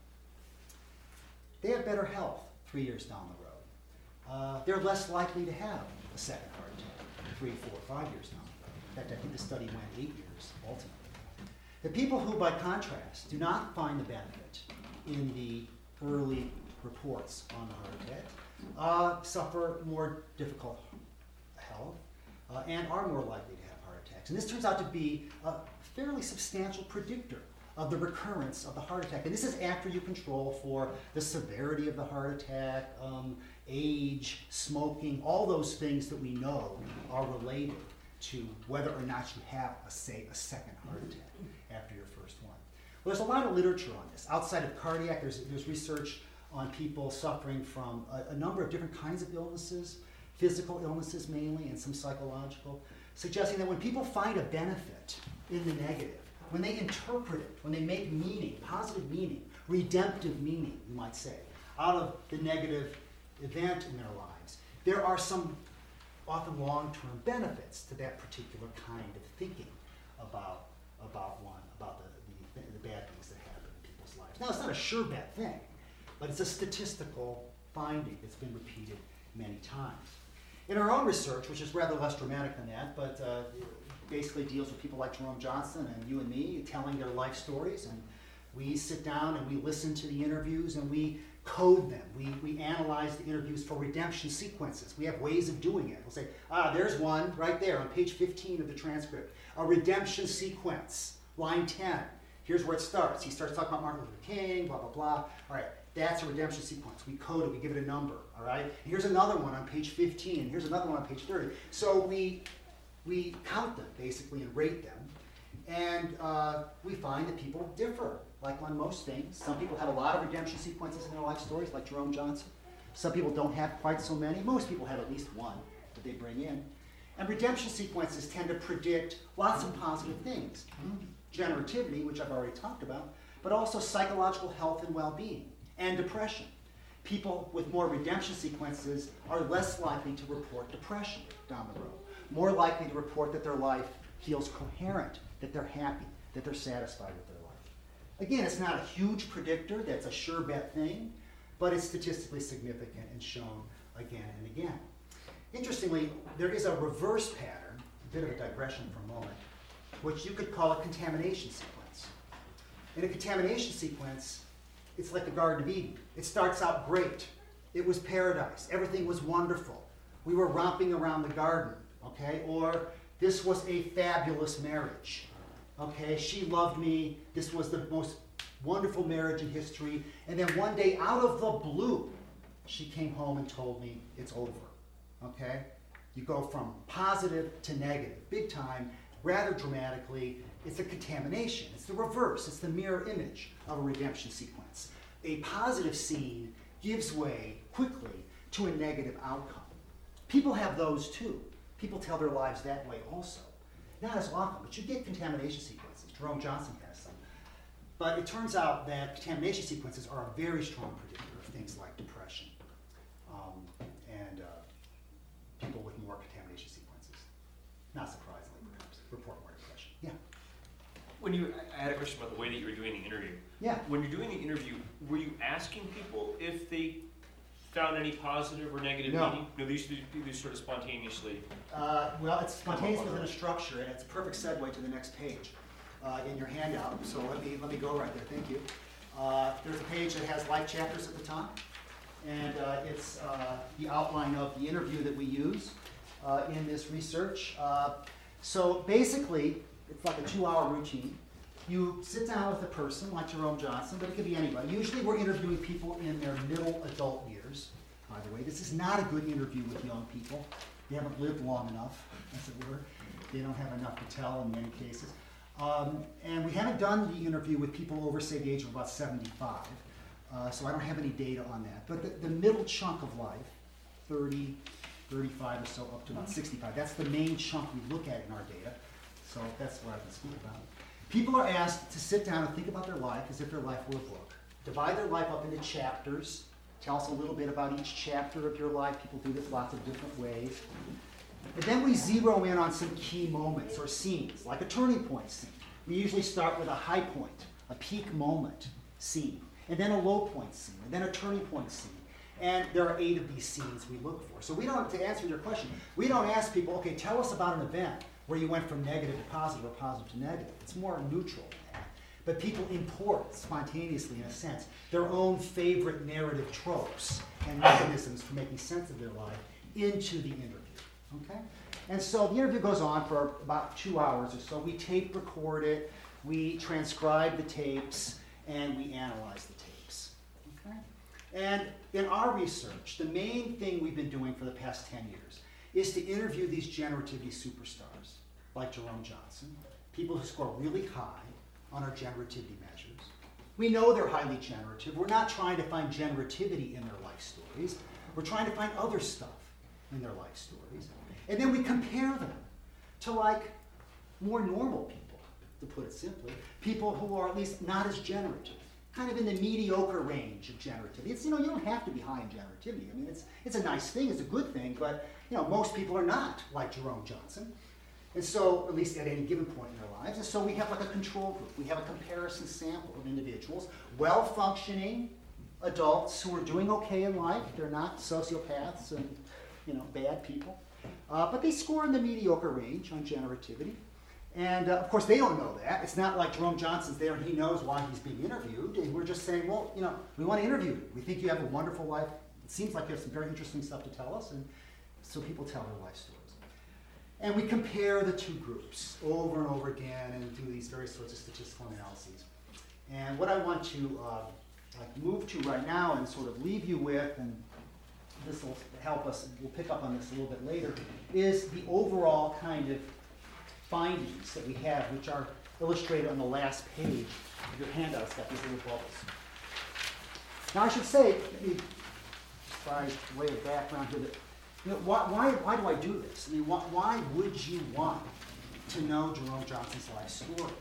Speaker 2: they have better health three years down the road. Uh, they're less likely to have a second heart attack three, four, five years down the road. In fact, I think the study went eight years, ultimately. The people who, by contrast, do not find the benefit in the early reports on the heart attack uh, suffer more difficult health uh, and are more likely to have heart attacks. And this turns out to be a fairly substantial predictor of the recurrence of the heart attack. And this is after you control for the severity of the heart attack, um, age, smoking, all those things that we know are related to whether or not you have, a, say, a second heart attack after your first one. Well, there's a lot of literature on this. Outside of cardiac, there's, there's research on people suffering from a, a number of different kinds of illnesses, physical illnesses mainly, and some psychological, suggesting that when people find a benefit in the negative, when they interpret it, when they make meaning, positive meaning, redemptive meaning, you might say, out of the negative event in their lives, there are some often long-term benefits to that particular kind of thinking about, about one, about the, the, the bad things that happen in people's lives. Now, it's not a sure bet thing, but it's a statistical finding that's been repeated many times. In our own research, which is rather less dramatic than that, but uh, basically deals with people like Jerome Johnson and you and me telling their life stories, and we sit down and we listen to the interviews and we code them. We, we analyze the interviews for redemption sequences. We have ways of doing it. We'll say, ah, there's one right there on page fifteen of the transcript. A redemption sequence, line ten. Here's where it starts. He starts talking about Martin Luther King, blah, blah, blah. All right, that's a redemption sequence. We code it, we give it a number, all right? And here's another one on page fifteen. Here's another one on page thirty. So we, we count them, basically, and rate them. And uh, we find that people differ, like on most things. Some people have a lot of redemption sequences in their life stories, like Jerome Johnson. Some people don't have quite so many. Most people have at least one that they bring in. And redemption sequences tend to predict lots of positive things. Generativity, which I've already talked about, but also psychological health and well-being, and depression. People with more redemption sequences are less likely to report depression down the road, more likely to report that their life feels coherent, that they're happy, that they're satisfied with their life. Again, it's not a huge predictor, that's a sure bet thing, but it's statistically significant and shown again and again. Interestingly, there is a reverse pattern, a bit of a digression for a moment, which you could call a contamination sequence. In a contamination sequence, it's like the Garden of Eden. It starts out great. It was paradise. Everything was wonderful. We were romping around the garden, okay? Or this was a fabulous marriage, okay? She loved me. This was the most wonderful marriage in history. And then one day, out of the blue, she came home and told me it's over, okay? You go from positive to negative, big time, rather dramatically. It's a contamination. It's the reverse. It's the mirror image of a redemption sequence. A positive scene gives way quickly to a negative outcome. People have those too. People tell their lives that way also. Not as often, but you get contamination sequences. Jerome Johnson has some. But it turns out that contamination sequences are a very strong predictor of things like depression um, and uh, people with more contamination sequences. Not surprisingly, perhaps, report more depression. Yeah.
Speaker 6: When you, I had a question about the way that you were doing the interview.
Speaker 2: Yeah.
Speaker 6: When you're doing the interview, were you asking people if they found any positive or negative
Speaker 2: No.
Speaker 6: meaning? No, these do these sort of spontaneously.
Speaker 2: Uh, well, it's spontaneous within a structure, and it's a perfect segue to the next page uh, in your handout. So let me let me go right there. Thank you. Uh, there's a page that has life chapters at the top, and uh, it's uh, the outline of the interview that we use uh, in this research. Uh, so basically, it's like a two-hour routine. You sit down with a person like Jerome Johnson, but it could be anybody. Usually we're interviewing people in their middle adult years, by the way. This is not a good interview with young people. They haven't lived long enough, as it were. They don't have enough to tell in many cases. Um, and we haven't done the interview with people over, say, the age of about seventy-five. Uh, so I don't have any data on that. But the, the middle chunk of life, thirty, thirty-five or so, up to about sixty-five, that's the main chunk we look at in our data. So that's what I can speak about. People are asked to sit down and think about their life as if their life were a book. Divide their life up into chapters. Tell us a little bit about each chapter of your life. People do this lots of different ways. And then we zero in on some key moments or scenes, like a turning point scene. We usually start with a high point, a peak moment scene, and then a low point scene, and then a turning point scene. And there are eight of these scenes we look for. So we don't, to answer your question, we don't ask people, okay, tell us about an event where you went from negative to positive or positive to negative. It's more neutral than that. But people import spontaneously, in a sense, their own favorite narrative tropes and mechanisms for making sense of their life into the interview. Okay? And so the interview goes on for about two hours or so. We tape record it, we transcribe the tapes, and we analyze the tapes. Okay? And in our research, the main thing we've been doing for the past ten years is to interview these generativity superstars, like Jerome Johnson, people who score really high on our generativity measures. We know they're highly generative. We're not trying to find generativity in their life stories. We're trying to find other stuff in their life stories. And then we compare them to like more normal people, to put it simply, people who are at least not as generative, kind of in the mediocre range of generativity. It's, you know, you don't have to be high in generativity. I mean, it's, it's a nice thing, it's a good thing, but, you know, most people are not like Jerome Johnson. And so, at least at any given point in their lives. And so we have like a control group. We have a comparison sample of individuals, well-functioning adults who are doing okay in life. They're not sociopaths and, you know, bad people. Uh, but they score in the mediocre range on generativity. And uh, of course, they don't know that. It's not like Jerome Johnson's there and he knows why he's being interviewed. And we're just saying, well, you know, we want to interview you. We think you have a wonderful life. It seems like you have some very interesting stuff to tell us. And so people tell their life stories. And we compare the two groups over and over again and do these various sorts of statistical analyses. And what I want to uh, like move to right now and sort of leave you with, and this will help us, we'll pick up on this a little bit later, is the overall kind of findings that we have, which are illustrated on the last page of your handout. It's got these little bubbles. Now I should say, let me try to lay a background here that, you know, why, why, why do I do this? I mean, why, why would you want to know Jerome Johnson's life story?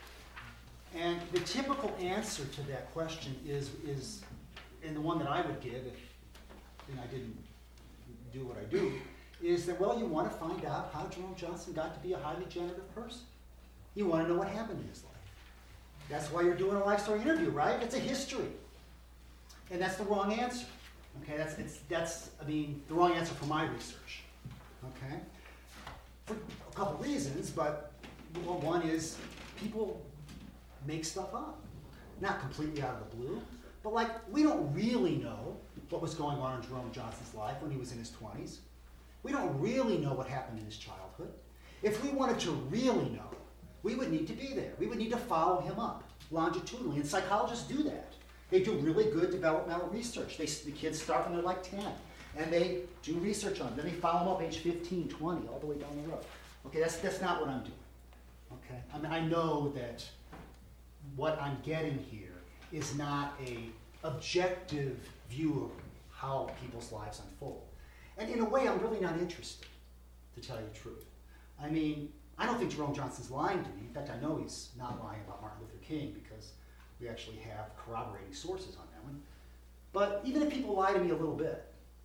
Speaker 2: And the typical answer to that question is, is and the one that I would give if you know, I didn't do what I do, is that, well, you want to find out how Jerome Johnson got to be a highly generative person. You want to know what happened in his life. That's why you're doing a life story interview, right? It's a history. And that's the wrong answer. Okay, that's, it's, that's, I mean, the wrong answer for my research. Okay? For a couple reasons, but well, one is people make stuff up. Not completely out of the blue, but like, we don't really know what was going on in Jerome Johnson's life when he was in his twenties. We don't really know what happened in his childhood. If we wanted to really know, we would need to be there. We would need to follow him up longitudinally, and psychologists do that. They do really good developmental research. They, the kids start when they're like ten, and they do research on them. Then they follow them up age fifteen, twenty, all the way down the road. Okay, that's, that's not what I'm doing. Okay, I mean, I know that what I'm getting here is not a objective view of how people's lives unfold. And in a way, I'm really not interested, to tell you the truth. I mean, I don't think Jerome Johnson's lying to me. In fact, I know he's not lying about Martin Luther King because we actually have corroborating sources on that one. But even if people lie to me a little bit,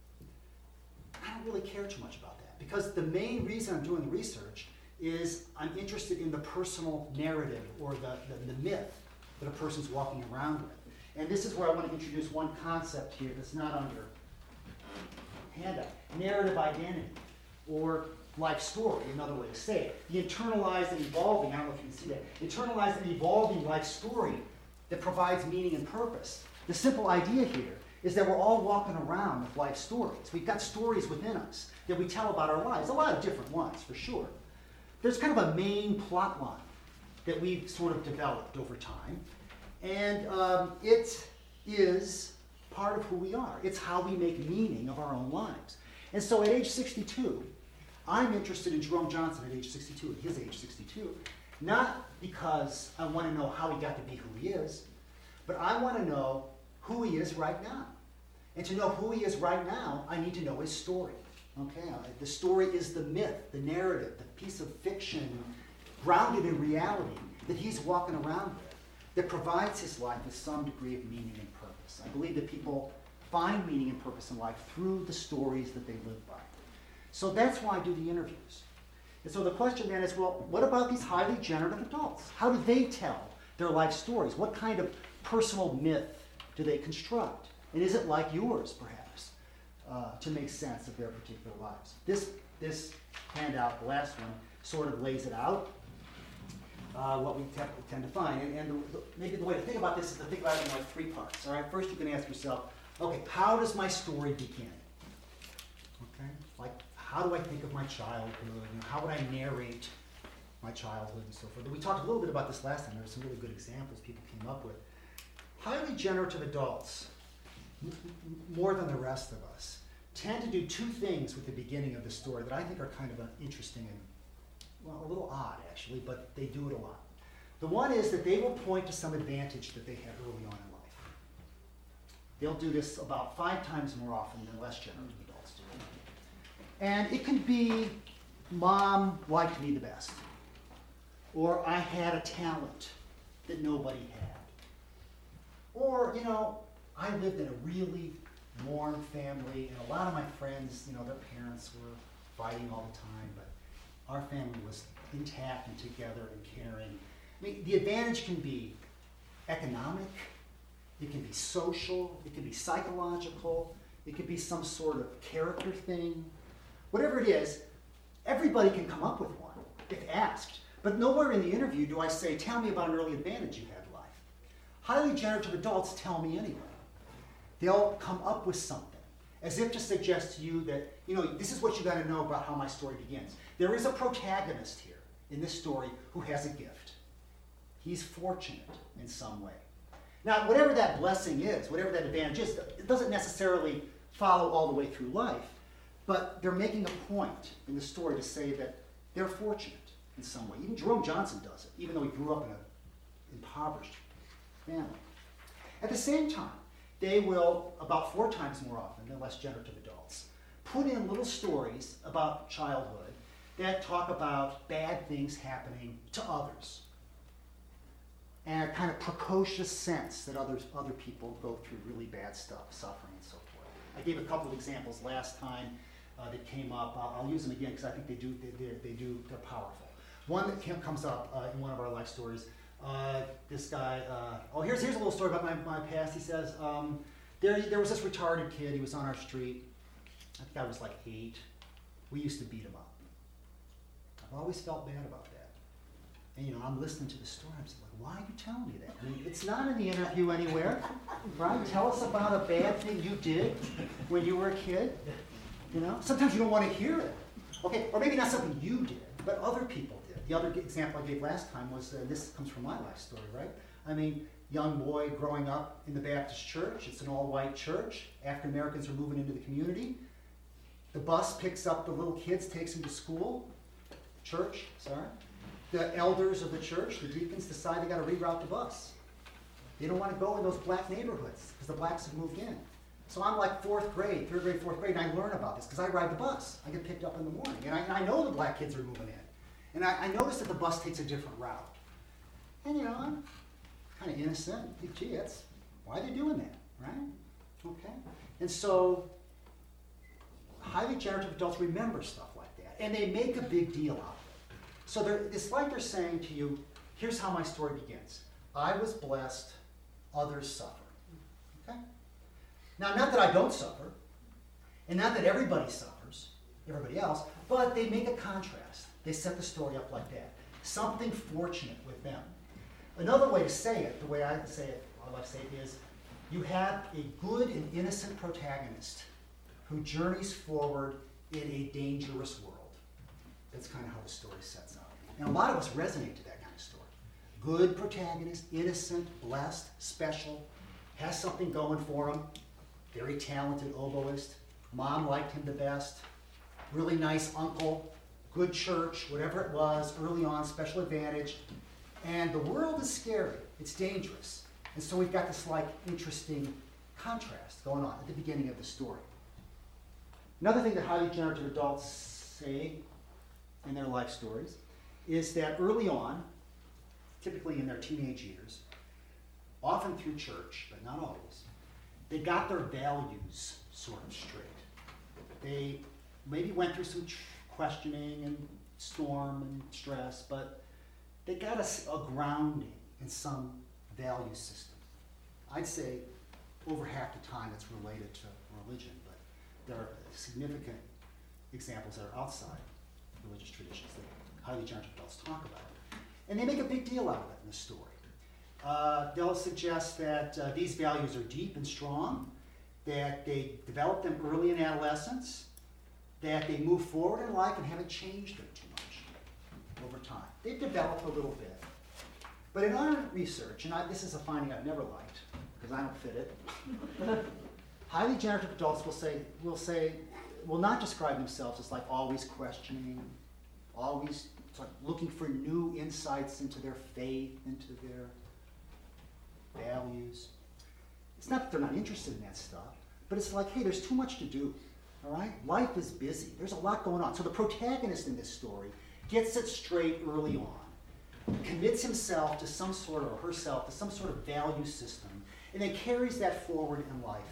Speaker 2: I don't really care too much about that, because the main reason I'm doing the research is I'm interested in the personal narrative or the, the, the myth that a person's walking around with. And this is where I want to introduce one concept here that's not on your handout. Narrative identity, or life story, another way to say it. The internalized and evolving, I don't know if you can see that, internalized and evolving life story that provides meaning and purpose. The simple idea here is that we're all walking around with life stories. We've got stories within us that we tell about our lives, a lot of different ones, for sure. There's kind of a main plot line that we've sort of developed over time, and um, it is part of who we are. It's how we make meaning of our own lives. And so at age sixty-two, I'm interested in Jerome Johnson at age sixty-two, at his age sixty-two, not because I want to know how he got to be who he is, but I want to know who he is right now. And to know who he is right now, I need to know his story. Okay, the story is the myth, the narrative, the piece of fiction grounded in reality that he's walking around with, that provides his life with some degree of meaning and purpose. I believe that people find meaning and purpose in life through the stories that they live by. So that's why I do the interviews. And so the question then is, well, what about these highly generative adults? How do they tell their life stories? What kind of personal myth do they construct? And is it like yours, perhaps, uh, to make sense of their particular lives? This, this handout, the last one, sort of lays it out, uh, what we te- tend to find. And, and the, the, maybe the way to think about this is to think about it in like three parts. All right, first you can ask yourself, okay, how does my story begin? Okay, like, how do I think of my childhood? And how would I narrate my childhood and so forth? We talked a little bit about this last time. There were some really good examples people came up with. Highly generative adults, m- m- more than the rest of us, tend to do two things with the beginning of the story that I think are kind of uh, interesting and, well, a little odd, actually, but they do it a lot. The one is that they will point to some advantage that they had early on in life. They'll do this about five times more often than less generative adults do. And it can be, Mom liked me the best. Or I had a talent that nobody had. Or, you know, I lived in a really warm family, and a lot of my friends, you know, their parents were fighting all the time, but our family was intact and together and caring. I mean, the advantage can be economic, it can be social, it can be psychological, it can be some sort of character thing. Whatever it is, everybody can come up with one if asked. But nowhere in the interview do I say, tell me about an early advantage you had in life. Highly generative adults tell me anyway. They'll come up with something, as if to suggest to you that, you know, this is what you got to know about how my story begins. There is a protagonist here in this story who has a gift. He's fortunate in some way. Now, whatever that blessing is, whatever that advantage is, it doesn't necessarily follow all the way through life, but they're making a point in the story to say that they're fortunate in some way. Even Jerome Johnson does it, even though he grew up in an impoverished family. At the same time, they will, about four times more often than less generative adults, put in little stories about childhood that talk about bad things happening to others, and a kind of precocious sense that others, other people go through really bad stuff, suffering and so forth. I gave a couple of examples last time uh, that came up. I'll, I'll use them again because I think they do, they, they, they do, they're powerful. One that came, comes up uh, in one of our life stories. Uh, this guy, uh, oh, here's, here's a little story about my, my past. He says, um, there, there was this retarded kid. He was on our street. I think I was like eight. We used to beat him up. I've always felt bad about that. And, you know, I'm listening to the story. I'm just like, why are you telling me that? I mean, it's not in the interview anywhere, right? Tell us about a bad thing you did when you were a kid. You know, sometimes you don't want to hear it. Okay, or maybe not something you did, but other people did. The other example I gave last time was, uh, this comes from my life story, right? I mean, young boy growing up in the Baptist church. It's an all-white church. African Americans are moving into the community. The bus picks up the little kids, takes them to school, church, sorry. The elders of the church, the deacons, decide they got to reroute the bus. They don't want to go in those black neighborhoods because the blacks have moved in. So I'm like fourth grade, third grade, fourth grade, and I learn about this because I ride the bus. I get picked up in the morning, and I, and I know the black kids are moving in. And I, I notice that the bus takes a different route. And, you know, I'm kind of innocent. Gee, that's, why are they doing that, right? Okay. And so highly generative adults remember stuff like that, and they make a big deal out of it. So it's like they're saying to you, here's how my story begins. I was blessed, others suffer. Okay? Now, not that I don't suffer, and not that everybody suffers, everybody else, but they make a contrast. They set the story up like that. Something fortunate with them. Another way to say it, the way I say it, or I say it is, you have a good and innocent protagonist who journeys forward in a dangerous world. That's kind of how the story sets up. And a lot of us resonate to that kind of story. Good protagonist, innocent, blessed, special, has something going for him, very talented oboist, mom liked him the best, really nice uncle, good church, whatever it was, early on, special advantage. And the world is scary, it's dangerous. And so we've got this like interesting contrast going on at the beginning of the story. Another thing that highly generative adults say in their life stories is that early on, typically in their teenage years, often through church, but not always, they got their values sort of straight. They maybe went through some tr- questioning and storm and stress, but they got a, a grounding in some value system. I'd say over half the time it's related to religion, but there are significant examples that are outside religious traditions that highly generative adults talk about. And they make a big deal out of it in the story. Uh, they'll suggest that uh, these values are deep and strong, that they develop them early in adolescence, that they move forward in life and haven't changed them too much over time. They've developed a little bit. But in our research, and I, this is a finding I've never liked, because I don't fit it, highly generative adults will say, will say, will not describe themselves as like always questioning, always sort of looking for new insights into their faith, into their values. It's not that they're not interested in that stuff, but it's like, hey, there's too much to do, all right? Life is busy. There's a lot going on. So the protagonist in this story gets it straight early on, commits himself to some sort of, or herself, to some sort of value system, and then carries that forward in life,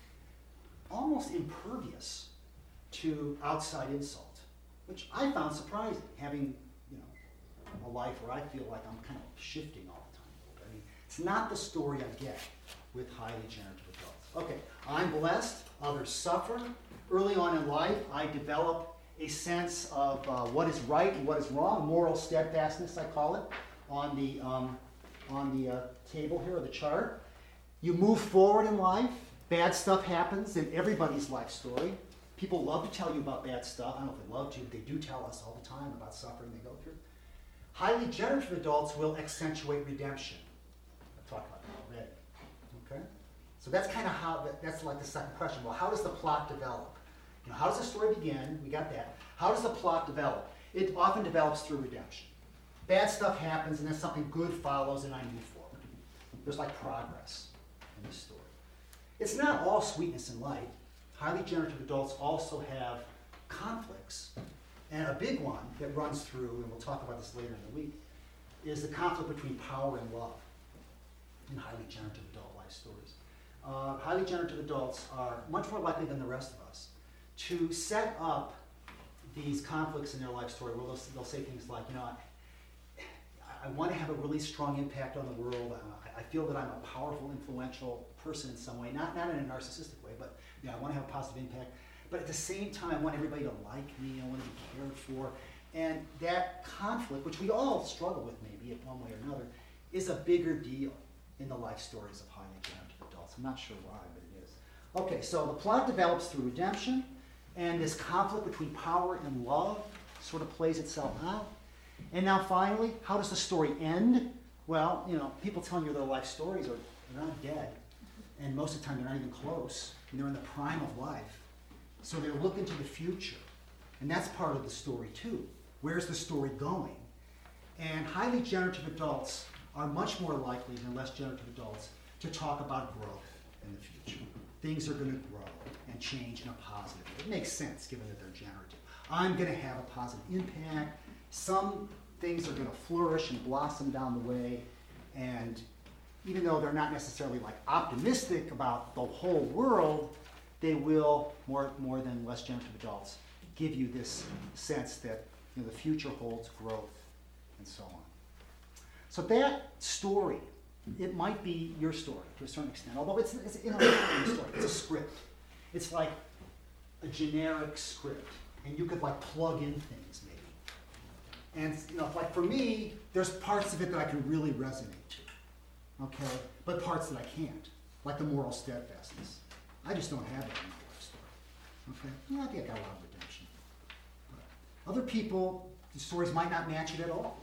Speaker 2: almost impervious to outside insult, which I found surprising, having, you know, a life where I feel like I'm kind of shifting all the time. I mean, it's not the story I get with highly generative adults. Okay, I'm blessed, others suffer. Early on in life, I develop a sense of uh, what is right and what is wrong, moral steadfastness, I call it, on the, um, on the uh, table here, or the chart. You move forward in life. Bad stuff happens in everybody's life story. People love to tell you about bad stuff. I don't know if they love to, but they do tell us all the time about suffering they go through. Highly generative adults will accentuate redemption. I've talked about that already. Okay? So that's kind of how, that, that's like the second question. Well, how does the plot develop? You know, how does the story begin? We got that. How does the plot develop? It often develops through redemption. Bad stuff happens, and then something good follows, and I move forward. There's like progress in this story. It's not all sweetness and light. Highly generative adults also have conflicts. And a big one that runs through, and we'll talk about this later in the week, is the conflict between power and love in highly generative adult life stories. Uh, highly generative adults are much more likely than the rest of us to set up these conflicts in their life story where they'll, they'll say things like, you know, I, I want to have a really strong impact on the world. I, I feel that I'm a powerful, influential person in some way, not, not in a narcissistic way, but you know, I want to have a positive impact. But at the same time, I want everybody to like me, I want to be cared for. And that conflict, which we all struggle with maybe in one way or another, is a bigger deal in the life stories of highly generative adults. I'm not sure why, but it is. Okay, so the plot develops through redemption, and this conflict between power and love sort of plays itself out. And now finally, how does the story end? Well, you know, people telling you their life stories are they're not dead. And most of the time they're not even close. And they're in the prime of life. So they're looking to the future. And that's part of the story too. Where's the story going? And highly generative adults are much more likely than less generative adults to talk about growth in the future. Things are going to grow and change in a positive way. It makes sense given that they're generative. I'm going to have a positive impact. Some things are going to flourish and blossom down the way. And even though they're not necessarily like optimistic about the whole world, they will, more, more than less generative adults, give you this sense that you know, the future holds growth and so on. So that story, it might be your story to a certain extent, although it's, it's you know, it's a story. It's a script. It's like a generic script, and you could like plug in things maybe. And you know, like for me, there's parts of it that I can really resonate to, okay, but parts that I can't, like the moral steadfastness. I just don't have that in my life story. Okay, well, I think I got a lot of redemption. But other people, the stories might not match it at all.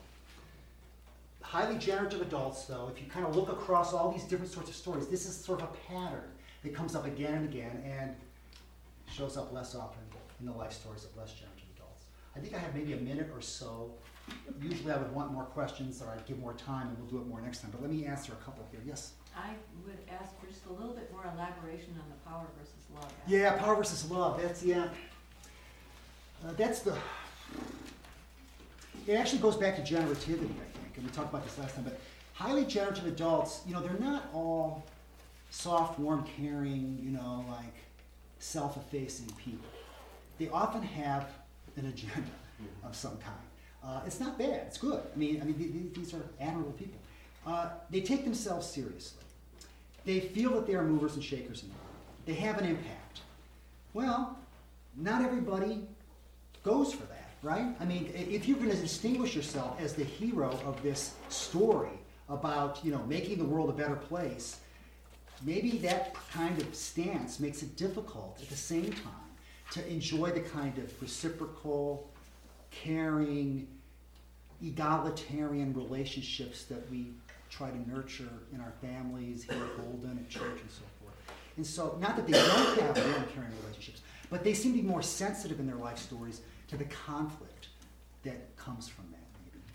Speaker 2: Highly generative adults, though, if you kind of look across all these different sorts of stories, this is sort of a pattern that comes up again and again and shows up less often in the life stories of less generative adults. I think I have maybe a minute or so. Usually I would want more questions or I'd give more time and we'll do it more next time. But let me answer a couple here. Yes?
Speaker 5: I would ask for just a little bit more elaboration on the power versus love. aspect.
Speaker 2: Yeah, power versus love. That's, yeah. Uh, that's the, it actually goes back to generativity, I think. And we talked about this last time. But highly generative adults, you know, they're not all soft, warm, caring, you know, like self-effacing people. They often have an agenda mm-hmm. of some kind. Uh, it's not bad. It's good. I mean, I mean, th- these are admirable people. Uh, they take themselves seriously. They feel that they are movers and shakers in the world. They have an impact. Well, not everybody goes for that, right? I mean, if you're going to distinguish yourself as the hero of this story about, you know, making the world a better place, maybe that kind of stance makes it difficult at the same time to enjoy the kind of reciprocal, caring, egalitarian relationships that we try to nurture in our families, here at Holden, at church, and so forth. And so, not that they don't have warm, caring relationships, but they seem to be more sensitive in their life stories to the conflict that comes from that, maybe.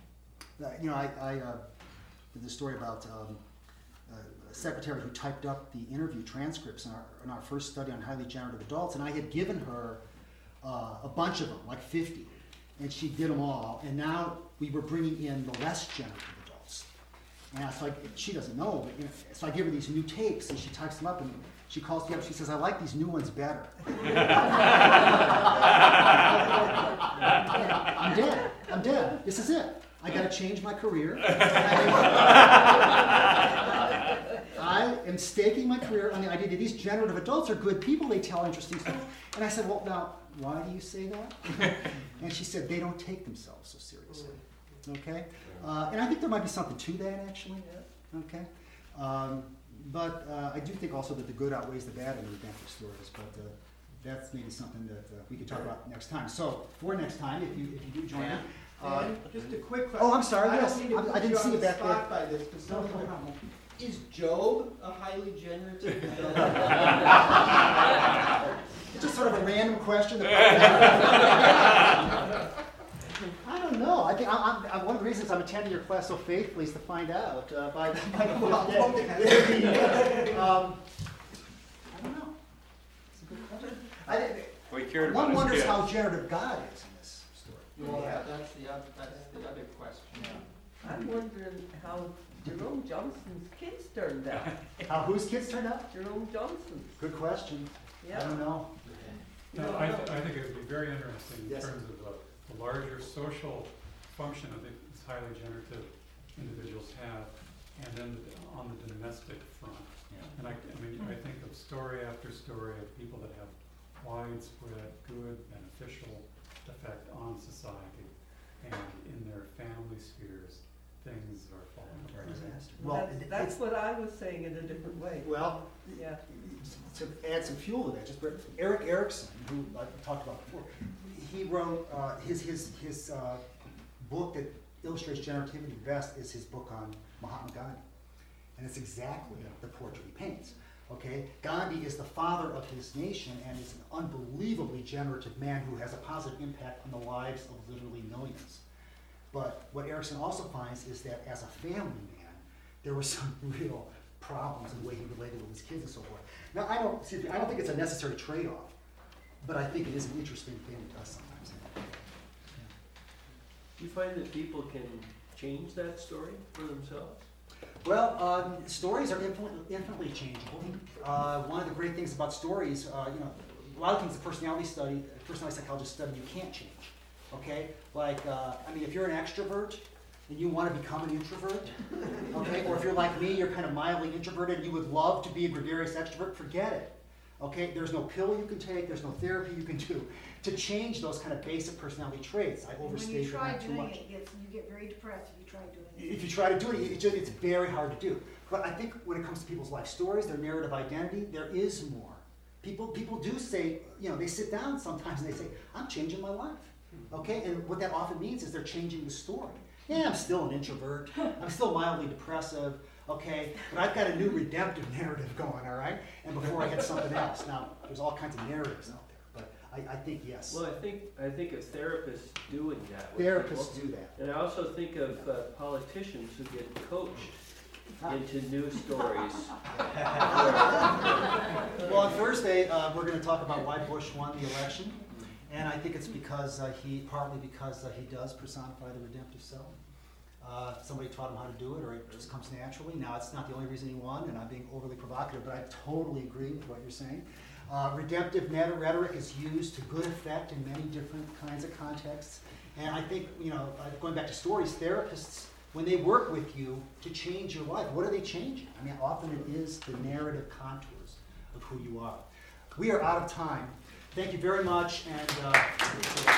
Speaker 2: Uh, you know, I, I uh, did this story about um, a secretary who typed up the interview transcripts in our, in our first study on highly generative adults, and I had given her uh, a bunch of them, like fifty, and she did them all, and now we were bringing in the less generative adults. And so I, she doesn't know, but you know, so I give her these new tapes, and she types them up, and she calls me up, she says, I like these new ones better. I'm dead, I'm dead, this is it. I gotta change my career. I am staking my career on the idea that these generative adults are good people, they tell interesting stories. And I said, well, now, why do you say that? And she said, they don't take themselves so seriously. Okay? Uh, and I think there might be something to that, actually. Okay? Um, but uh, I do think also that the good outweighs the bad in the redemptive stories. But uh, that's maybe something that uh, we could talk about next time. So, for next time, if you if you do join me. Uh,
Speaker 7: Dan, just a quick question.
Speaker 2: oh, I'm sorry,
Speaker 7: I
Speaker 2: yes.
Speaker 7: don't mean to
Speaker 2: I- I
Speaker 7: put
Speaker 2: didn't
Speaker 7: you
Speaker 2: see
Speaker 7: on
Speaker 2: you
Speaker 7: the
Speaker 2: back there.
Speaker 7: spot by this, but
Speaker 2: No, no
Speaker 7: something-
Speaker 2: problem.
Speaker 7: Is Job a highly generative adult?
Speaker 2: It's just sort of a random question. That I don't know. I think I'm, I'm, one of the reasons I'm attending your class so faithfully is to find out. Uh, by, by um, I don't know. It's a good question. I,
Speaker 6: Well, he cared
Speaker 2: one
Speaker 6: about his
Speaker 2: wonders
Speaker 6: kids.
Speaker 2: how generative God is in this story.
Speaker 7: Well, yeah, that's the other, that's the other question.
Speaker 4: I'm wondering how Jerome Johnson's kids turned out.
Speaker 2: How whose kids turned out?
Speaker 4: Jerome Johnson's,
Speaker 2: Good question. I
Speaker 4: yeah.
Speaker 2: don't know.
Speaker 4: You
Speaker 8: No,
Speaker 4: don't
Speaker 8: I,
Speaker 4: know.
Speaker 8: th- I think it would be very interesting in
Speaker 2: Yes.
Speaker 8: terms of the, the larger social function I think these highly generative individuals have, and then on the domestic front. And I, I mean, I think of story after story of people that have widespread, good, beneficial effect on society, and in their family spheres, things are falling apart.
Speaker 2: Well,
Speaker 4: That's,
Speaker 2: it-
Speaker 4: that's
Speaker 2: it's-
Speaker 4: what I was saying in a different way,
Speaker 2: Well,
Speaker 4: yeah.
Speaker 2: to add some fuel to that, just briefly, Eric Erickson, who I talked about before, he wrote uh, his his his uh, book that illustrates generativity best is his book on Mahatma Gandhi, and it's exactly the portrait he paints. Okay, Gandhi is the father of his nation and is an unbelievably generative man who has a positive impact on the lives of literally millions. But what Erickson also finds is that as a family man, there were some real problems in the way he related with his kids and so forth. Now, I don't, see, I don't think it's a necessary trade-off, but I think it is an interesting thing it does sometimes.
Speaker 12: Do you find that people can change that story for themselves?
Speaker 2: Well, um, stories are infinitely, infinitely changeable. Uh, one of the great things about stories, uh, you know, a lot of things the personality study, personality psychologists study, you can't change. Okay, like uh, I mean, if you're an extrovert and you want to become an introvert, okay, or if you're like me, you're kind of mildly introverted, and you would love to be a gregarious extrovert, forget it. Okay, there's no pill you can take, there's no therapy you can do to change those kind of basic personality traits. I
Speaker 13: When you
Speaker 2: overstated
Speaker 13: try
Speaker 2: that too
Speaker 13: doing
Speaker 2: much.
Speaker 13: it, it gets, you get very depressed if you try doing it.
Speaker 2: If you try to do it, it just, it's very hard to do. But I think when it comes to people's life stories, their narrative identity, there is more. People, people do say, you know, they sit down sometimes and they say, I'm changing my life. Okay, and what that often means is they're changing the story. Yeah, I'm still an introvert. I'm still mildly depressive. Okay, but I've got a new redemptive narrative going, all right? And before I had something else. Now, there's all kinds of narratives out there, but I, I think yes.
Speaker 12: Well, I think, I think of therapists doing that with
Speaker 2: Therapists
Speaker 12: people.
Speaker 2: do that.
Speaker 12: And I also think of uh, politicians who get coached into new stories.
Speaker 2: Well, on Thursday, uh, we're going to talk about why Bush won the election. And I think it's because uh, he, partly because uh, he does personify the redemptive self. Uh, somebody taught him how to do it, or it just comes naturally. Now, it's not the only reason he won, and I'm being overly provocative, but I totally agree with what you're saying. Uh, redemptive meta rhetoric is used to good effect in many different kinds of contexts. And I think, you know, uh, going back to stories, therapists, when they work with you to change your life, what are they changing? I mean, often it is the narrative contours of who you are. We are out of time. Thank you very much, and uh,